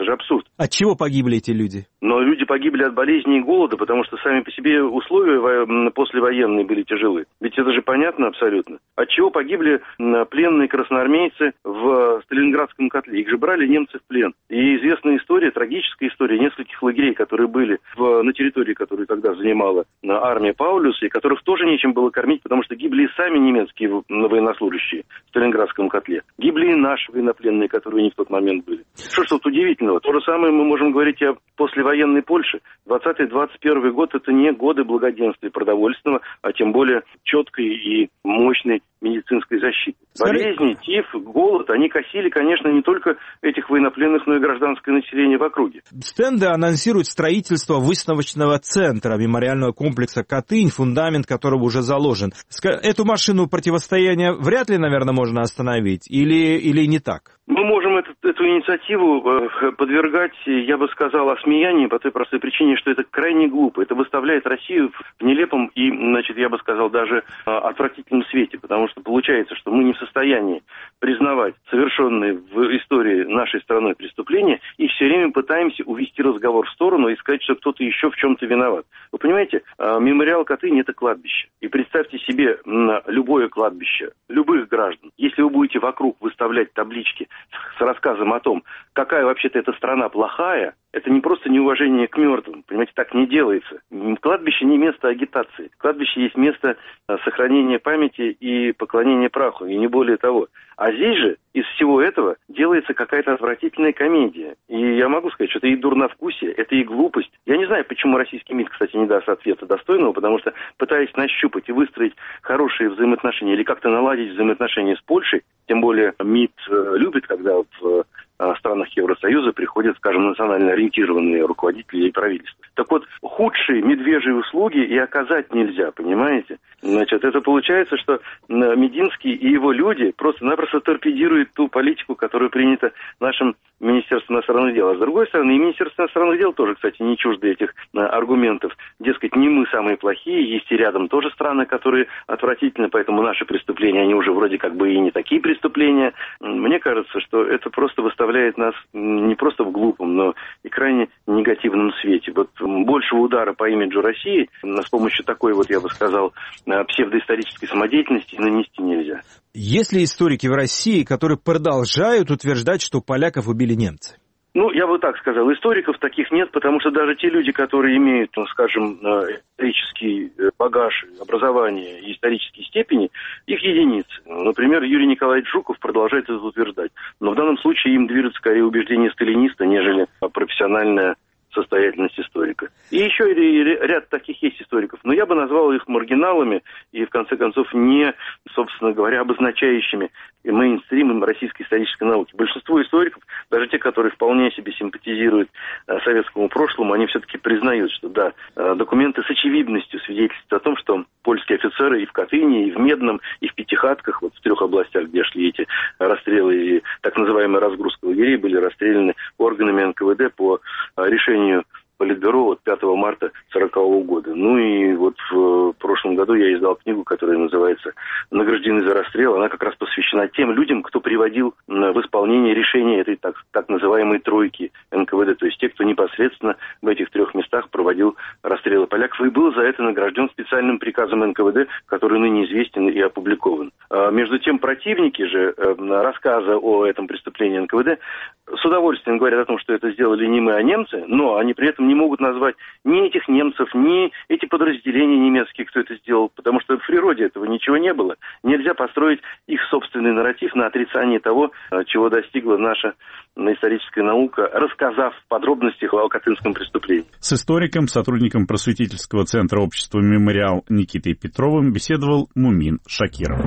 же абсурд. От чего погибли эти люди? Но люди погибли от болезней и голода, потому что сами по себе условия послевоенные были тяжелы. Ведь это же понятно абсолютно. От чего погибли пленные красноармейцы в Сталинградском котле? Их же брали немцы в плен. И известная история, трагическая история нескольких лагерей, которые были в, на территории, которую тогда занимала армия Паулюса, и которых тоже нечем было кормить, потому что гибли и сами немецкие военнослужащие в Сталинградском котле. Гибли и наши военнопленные, которые не в тот момент были. Что ж тут удивительного? То же самое мы можем говорить и о послевоенной Польше. двадцатый-двадцать первый год – это не годы благоденствия продовольственного, а тем более четкой и мощной медицинской защиты. Болезни, тиф, голод, они косили, конечно, не только этих военнопленных, но и гражданское население в округе. Стенды анонсируют строительство выставочного центра мемориального комплекса «Катынь», фундамент которого уже заложен. Эту машину противостояния вряд ли, наверное, можно остановить, или, или не так? Мы можем эту, эту инициативу подвергать, я бы сказал, осмеянию по той простой причине, что это крайне глупо. Это выставляет Россию в нелепом и, значит, я бы сказал, даже отвратительном свете, потому что получается, что мы не в состоянии признавать совершенные в истории нашей страной преступления и все время пытаемся увести разговор в сторону и сказать, что кто-то еще в чем-то виноват. Вы понимаете, мемориал Катынь – это кладбище. И представьте себе любое кладбище, любых граждан. Если вы будете вокруг выставлять таблички с рассказом о том, какая вообще-то эта страна плохая, это не просто неуважение к мертвым. Понимаете, так не делается. Кладбище не место агитации. Кладбище есть место сохранения памяти и поклонения праху, и не более того. А здесь же из всего этого делается какая-то отвратительная комедия. И я могу сказать, что это и дурновкусие, это и глупость. Я не знаю, почему российский МИД, кстати, не даст ответа достойного, потому что, пытаясь нащупать и выстроить хорошие взаимоотношения или как-то наладить взаимоотношения с Польшей, тем более МИД любит, когда в странах Евросоюза приходят, скажем, национально ориентированные руководители и правительства. Так вот, худшие медвежьи услуги и оказать нельзя, понимаете? Значит, это получается, что Мединский и его люди просто-напросто торпедируют ту политику, которая принята нашим Министерством иностранных дел. А с другой стороны, и Министерство иностранных дел тоже, кстати, не чужды этих аргументов. Дескать, не мы самые плохие, есть и рядом тоже страны, которые отвратительны, поэтому наши преступления, они уже вроде как бы и не такие преступления. Мне кажется, что это просто выставляет нас не просто в глупом, но и крайне негативном свете. Вот большего удара по имиджу России с помощью такой, вот я бы сказал, псевдоисторической самодеятельности нанести нельзя. Есть ли историки в России, которые продолжают утверждать, что поляков убили немцы? Ну, я бы так сказал, историков таких нет, потому что даже те люди, которые имеют, ну, скажем, исторический багаж, образование и исторические степени, их единицы. Например, Юрий Николаевич Жуков продолжает это утверждать. Но в данном случае им движет скорее убеждение сталиниста, нежели профессиональная состоятельность историка. И еще ряд таких есть историков, но я бы назвал их маргиналами и, в конце концов, не, собственно говоря, обозначающими мейнстримом российской исторической науки. Большинство историков, даже те, которые вполне себе симпатизируют советскому прошлому, они все-таки признают, что да, документы с очевидностью свидетельствуют о том, что польские офицеры и в Катыни, и в Медном, и в Пятихатках, вот в трех областях, где шли эти расстрелы и так называемая разгрузка лагерей, были расстреляны органами эн ка вэ дэ по решению Политбюро от пятого марта сорокового года. Ну и вот в прошлом году я издал книгу, которая называется «Награждены за расстрел». Она как раз посвящена тем людям, кто приводил в исполнение решения этой так, так называемой тройки эн ка вэ дэ, то есть те, кто непосредственно в этих трех местах проводил расстрелы поляков, и был за это награжден специальным приказом эн ка вэ дэ, который ныне известен и опубликован. А между тем, противники же рассказа о этом преступлении эн ка вэ дэ с удовольствием говорят о том, что это сделали не мы, а немцы, но они при этом не могут назвать ни этих немцев, ни эти подразделения немецкие, кто это сделал, потому что в природе этого ничего не было. Нельзя построить их собственный нарратив на отрицании того, чего достигла наша историческая наука, рассказав в подробностях о катынском преступлении. С историком, сотрудником просветительского центра общества «Мемориал» Никитой Петровым беседовал Мумин Шакиров.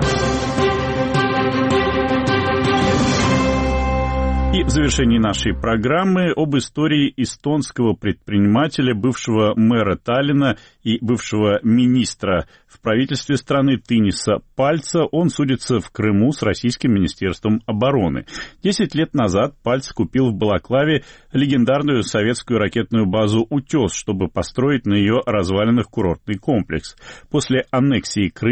И в завершении нашей программы об истории эстонского предпринимателя, бывшего мэра Таллина и бывшего министра в правительстве страны Тыниса Пальца. Он судится в Крыму с Российским министерством обороны. Десять лет назад Пальц купил в Балаклаве легендарную советскую ракетную базу «Утес», чтобы построить на ее развалинах курортный комплекс. После аннексии Крыма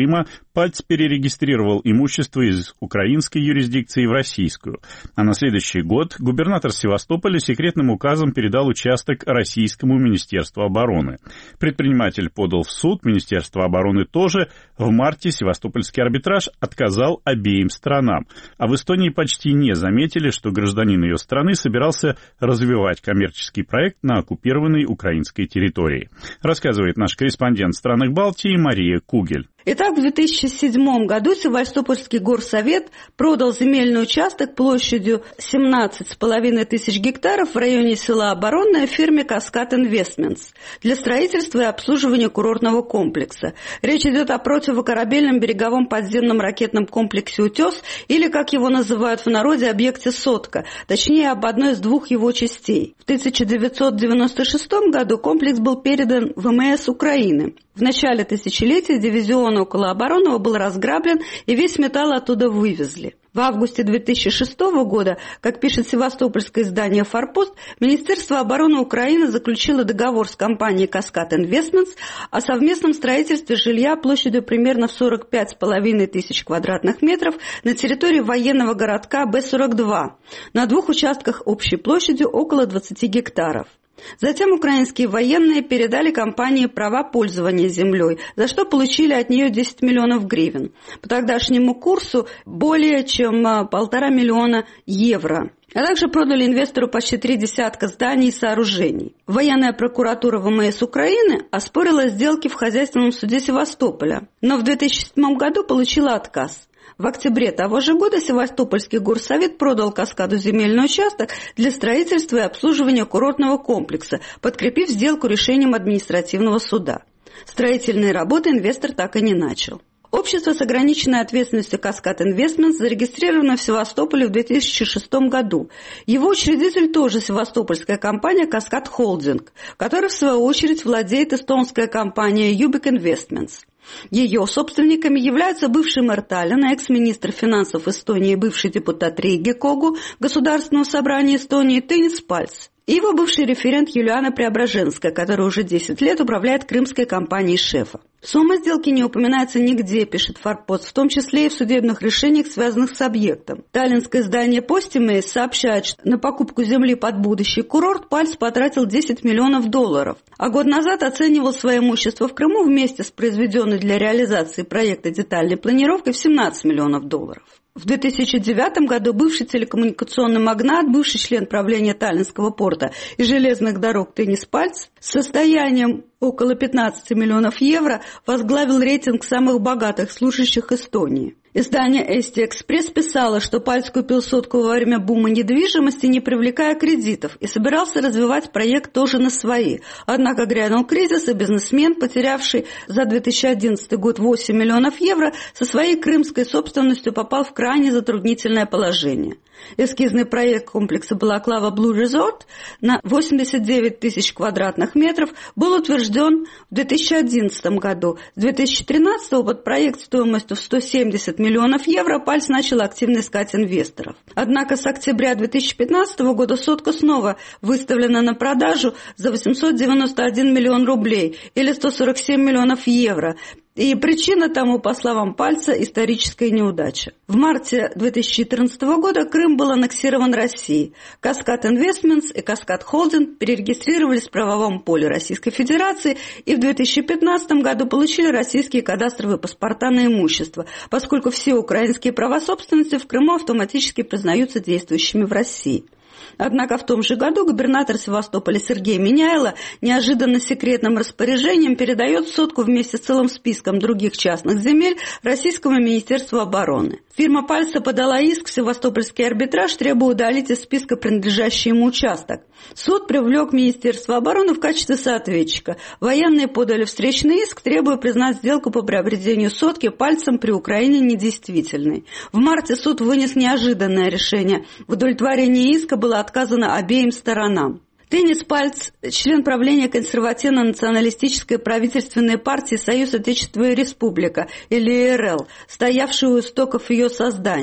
Пальц перерегистрировал имущество из украинской юрисдикции в российскую, а на следующий год губернатор Севастополя секретным указом передал участок Российскому Министерству обороны. Предприниматель подал в суд, Министерство обороны тоже. В марте севастопольский арбитраж отказал обеим сторонам, а в Эстонии почти не заметили, что гражданин ее страны собирался развивать коммерческий проект на оккупированной украинской территории. Рассказывает наш корреспондент в странах Балтии Мария Кугель. Итак, в две тысячи седьмом году Севастопольский горсовет продал земельный участок площадью семнадцать с половиной тысяч гектаров в районе села Оборонное фирме «Каскад Инвестментс» для строительства и обслуживания курортного комплекса. Речь идет о противокорабельном береговом подземном ракетном комплексе «Утес» или, как его называют в народе, объекте «Сотка», точнее, об одной из двух его частей. В тысяча девятьсот девяносто шестом году комплекс был передан ВМС Украины. В начале тысячелетия дивизион около Оборонного был разграблен, и весь металл оттуда вывезли. В августе две тысячи шестого года, как пишет севастопольское издание «Форпост», Министерство обороны Украины заключило договор с компанией «Каскад Инвестментс» о совместном строительстве жилья площадью примерно в сорок пять с половиной тысяч квадратных метров на территории военного городка Б сорок два, на двух участках общей площадью около двадцати гектаров. Затем украинские военные передали компании права пользования землей, за что получили от нее десять миллионов гривен. По тогдашнему курсу более чем полтора миллиона евро. А также продали инвестору почти три десятка зданий и сооружений. Военная прокуратура ВМС Украины оспорила сделки в хозяйственном суде Севастополя, но в две тысячи седьмом году получила отказ. В октябре того же года Севастопольский горсовет продал «Каскаду» земельный участок для строительства и обслуживания курортного комплекса, подкрепив сделку решением административного суда. Строительные работы инвестор так и не начал. Общество с ограниченной ответственностью «Каскад Инвестментс» зарегистрировано в Севастополе в две тысячи шестом году. Его учредитель тоже севастопольская компания «Каскад Холдинг», которой в свою очередь владеет эстонская компания «Юбик Инвестментс». Ее собственниками являются бывший мэр Таллина, экс-министр финансов Эстонии и бывший депутат Риги Когу Государственного собрания Эстонии Тынис Пальц и его бывший референт Юлиана Преображенская, которая уже десять лет управляет крымской компанией «Шефа». Сумма сделки не упоминается нигде, пишет Форпост, в том числе и в судебных решениях, связанных с объектом. Таллинское издание «Постимейс» сообщает, что на покупку земли под будущий курорт Пальц потратил десять миллионов долларов, а год назад оценивал свое имущество в Крыму вместе с произведенной для реализации проекта детальной планировкой в семнадцать миллионов долларов. В две тысячи девятом году бывший телекоммуникационный магнат, бывший член правления Таллинского порта и железных дорог Тынис Пальц с состоянием около пятнадцати миллионов евро возглавил рейтинг самых богатых служащих Эстонии. Издание «Эсти Экспресс» писало, что Пальц купил сотку во время бума недвижимости, не привлекая кредитов, и собирался развивать проект тоже на свои. Однако грянул кризис, и бизнесмен, потерявший за две тысячи одиннадцатый год восемь миллионов евро, со своей крымской собственностью попал в крайне затруднительное положение. Эскизный проект комплекса Балаклава Blue Resort на восемьдесят девять тысяч квадратных метров был утвержден в две тысячи одиннадцатом году. С две тысячи тринадцатого под проект стоимостью в сто семьдесят миллионов евро Пальц начал активно искать инвесторов. Однако с октября две тысячи пятнадцатого года сотка снова выставлена на продажу за восемьсот девяносто один миллион рублей или сто сорок семь миллионов евро. И причина тому, по словам Пальца, историческая неудача. В марте две тысячи четырнадцатого года Крым был аннексирован Россией. «Каскад Инвестментс» и «Каскад Холдинг» перерегистрировались в правовом поле Российской Федерации и в две тысячи пятнадцатом году получили российские кадастровые паспорта на имущество, поскольку все украинские права собственности в Крыму автоматически признаются действующими в России. Однако в том же году губернатор Севастополя Сергей Миняйло неожиданно секретным распоряжением передает сотку вместе с целым списком других частных земель Российскому Министерству обороны. Фирма Пальца подала иск в Севастопольский арбитраж, требуя удалить из списка принадлежащий ему участок. Суд привлек Министерство обороны в качестве соответчика. Военные подали встречный иск, требуя признать сделку по приобретению сотки Пальцем при Украине недействительной. В марте суд вынес неожиданное решение. В удовлетворении иска было отказано обеим сторонам. Тынис Пальц, член правления консервативно-националистической правительственной партии «Союз Отечества и Республика» или эр эл, стоявшей у истоков ее создания.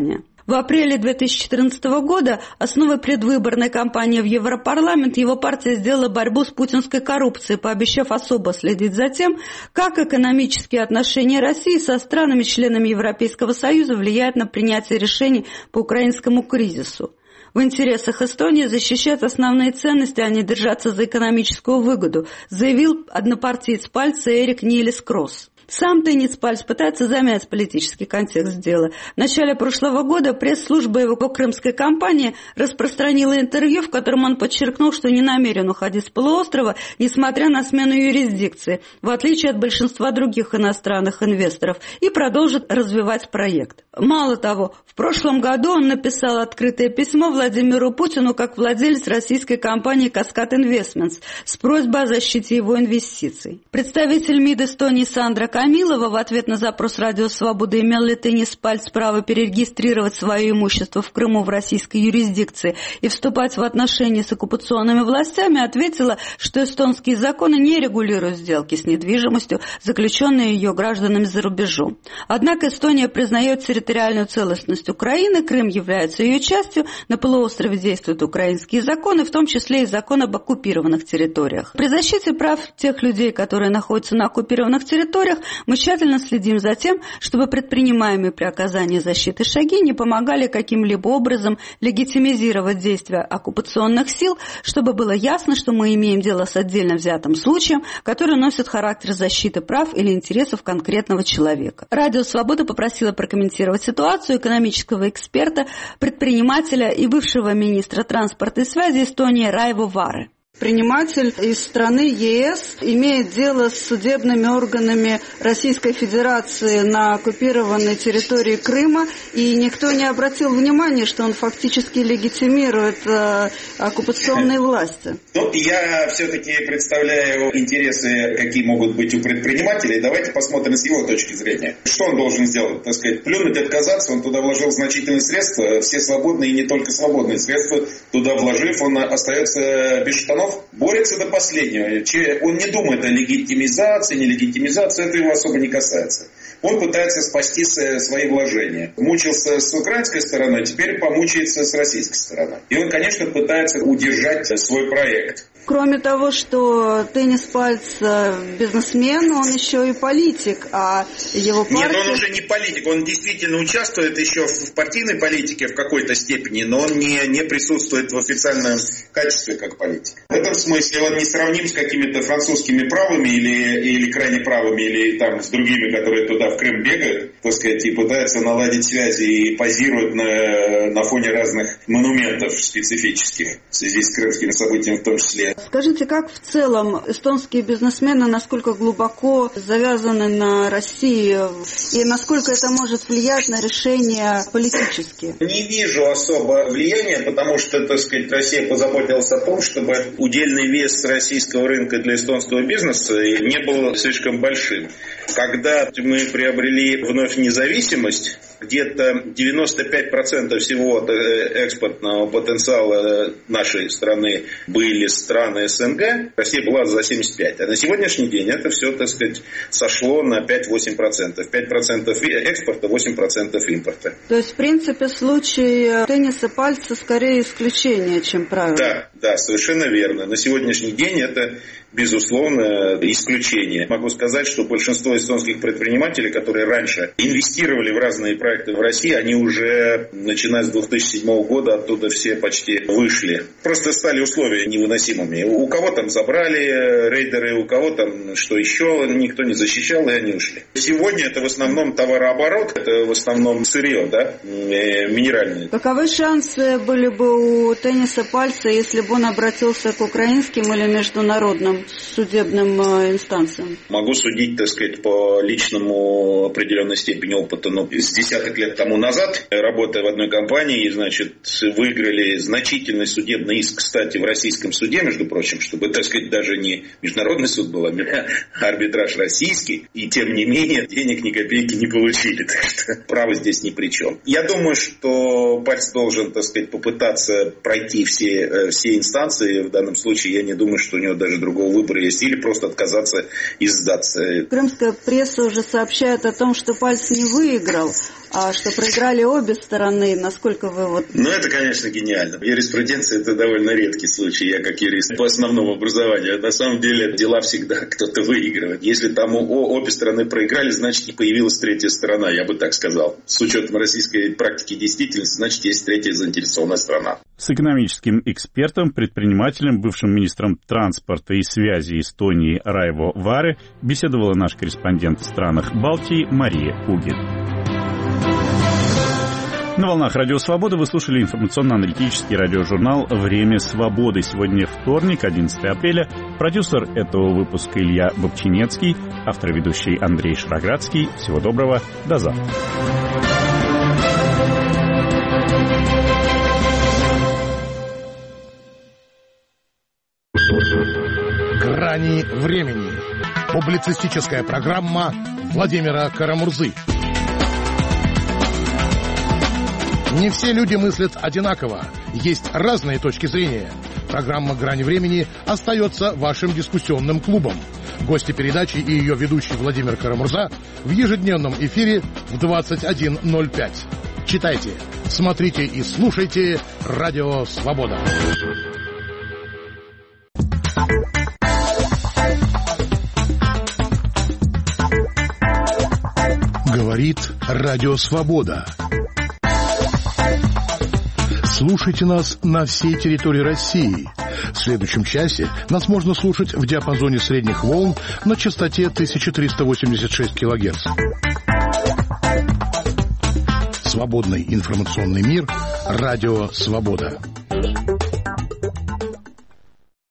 В апреле две тысячи четырнадцатого года основой предвыборной кампании в Европарламент его партия сделала борьбу с путинской коррупцией, пообещав особо следить за тем, как экономические отношения России со странами-членами Европейского Союза влияют на принятие решений по украинскому кризису. В интересах Эстонии защищать основные ценности, а не держаться за экономическую выгоду, заявил однопартиец Пальца Эрик Нилес Кросс. Сам Тенис Пальц пытается замять политический контекст дела. В начале прошлого года пресс-служба его крымской кампании распространила интервью, в котором он подчеркнул, что не намерен уходить с полуострова, несмотря на смену юрисдикции, в отличие от большинства других иностранных инвесторов, и продолжит развивать проект. Мало того, в прошлом году он написал открытое письмо Владимиру Путину как владелец российской компании «Каскад Инвестментс» с просьбой о защите его инвестиций. Представитель МИД Эстонии Сандра Камилова в ответ на запрос «Радио Свобода», имел ли Тенис Пальц право перерегистрировать свое имущество в Крыму в российской юрисдикции и вступать в отношения с оккупационными властями, ответила, что эстонские законы не регулируют сделки с недвижимостью, заключенные ее гражданами за рубежом. Однако Эстония признает территориальную целостность Украины, Крым является ее частью, на полуострове действуют украинские законы, в том числе и закон об оккупированных территориях. При защите прав тех людей, которые находятся на оккупированных территориях, мы тщательно следим за тем, чтобы предпринимаемые при оказании защиты шаги не помогали каким-либо образом легитимизировать действия оккупационных сил, чтобы было ясно, что мы имеем дело с отдельно взятым случаем, который носит характер защиты прав или интересов конкретного человека. Радио «Свобода» попросила прокомментировать ситуацию экономического эксперта, предпринимателя и бывшего министра транспорта и связи Эстонии Райво Варе. Предприниматель из страны ЕС имеет дело с судебными органами Российской Федерации на оккупированной территории Крыма, и никто не обратил внимания, что он фактически легитимирует э, оккупационные власти. Ну, я все-таки представляю интересы, какие могут быть у предпринимателей. Давайте посмотрим с его точки зрения. Что он должен сделать? Так сказать, плюнуть, отказаться, он туда вложил значительные средства, все свободные и не только свободные средства туда вложив, он остается без штанов. Борется до последнего. Он не думает о легитимизации, не легитимизации, это его особо не касается. Он пытается спасти свои вложения. Мучился с украинской стороны, теперь помучается с российской стороны. И он, конечно, пытается удержать свой проект. Кроме того, что Тенис Пальц бизнесмен, он еще и политик, а его партия... Нет, он уже не политик, он действительно участвует еще в партийной политике в какой-то степени, но он не, не присутствует в официальном качестве как политик. В этом смысле он не сравним с какими-то французскими правыми или, или крайне правыми, или там с другими, которые туда в Крым бегают, так сказать, и пытаются наладить связи и позируют на, на фоне разных монументов специфических в связи с крымскими событиями в том числе. Скажите, как в целом эстонские бизнесмены, насколько глубоко завязаны на России и насколько это может влиять на решения политические? Не вижу особо влияния, потому что, так сказать, Россия позаботилась о том, чтобы удельный вес российского рынка для эстонского бизнеса не был слишком большим. Когда мы приобрели вновь независимость, где-то девяносто пять процентов всего экспортного потенциала нашей страны были страны СНГ, Россия была за семьдесят пять процентов. А на сегодняшний день это все, так сказать, сошло на пять-восемь процентов. пять процентов экспорта, восемь процентов импорта. То есть, в принципе, случай Тениса Пальца скорее исключение, чем правило. Да, да, совершенно верно. На сегодняшний день это, безусловно, исключение. Могу сказать, что большинство эстонских предпринимателей, которые раньше инвестировали в разные проекты в России, они уже, начиная с две тысячи седьмого года, оттуда все почти вышли. Просто стали условия невыносимыми. У кого там забрали рейдеры, у кого там что еще, никто не защищал, и они ушли. Сегодня это в основном товарооборот, это в основном сырье, да, минеральное. Каковы шансы были бы у Тениса Пальца, если бы он обратился к украинским или международным судебным инстанциям? Могу судить, так сказать, по личному определенной степени опыта. Но с десяток лет тому назад, работая в одной компании, значит, выиграли значительный судебный иск, кстати, в российском суде, между прочим, чтобы, так сказать, даже не международный суд был, а арбитраж российский. И, тем не менее, денег ни копейки не получили. Так что право здесь ни при чем. Я думаю, что Пальц должен, так сказать, попытаться пройти все, все инстанции. В данном случае я не думаю, что у него даже другого выбора есть. Или просто отказаться и сдаться. Крымская пресса уже сообщает о том, что Пальц не выиграл, а что проиграли обе стороны. Насколько вы вот... Ну, это, конечно, гениально. Юриспруденция – это довольно редкий случай. Я как юрист по основному образованию. На самом деле дела всегда кто-то выигрывает. Если там обе стороны проиграли, значит, и появилась третья сторона, я бы так сказал. С учетом российской практики и действительности, значит, есть третья заинтересованная сторона. С экономическим экспертом, предпринимателем, бывшим министром транспорта и связи Эстонии Райво Варе беседовала наш корреспондент в странах Балтии Мария Угин. На волнах Радио Свобода вы слушали информационно-аналитический радиожурнал «Время свободы». Сегодня вторник, одиннадцатое апреля. Продюсер этого выпуска Илья Бобчинецкий, автор и ведущий Андрей Шароградский. Всего доброго, до завтра. «Грани времени». Публицистическая программа Владимира Карамурзы. Не все люди мыслят одинаково. Есть разные точки зрения. Программа «Грани времени» остается вашим дискуссионным клубом. Гости передачи и ее ведущий Владимир Карамурза в ежедневном эфире в двадцать один ноль пять. Читайте, смотрите и слушайте «Радио Свобода». Говорит Радио Свобода. Слушайте нас на всей территории России. В следующем часе нас можно слушать в диапазоне средних волн на частоте тысяча триста восемьдесят шесть килогерц. Свободный информационный мир. Радио Свобода.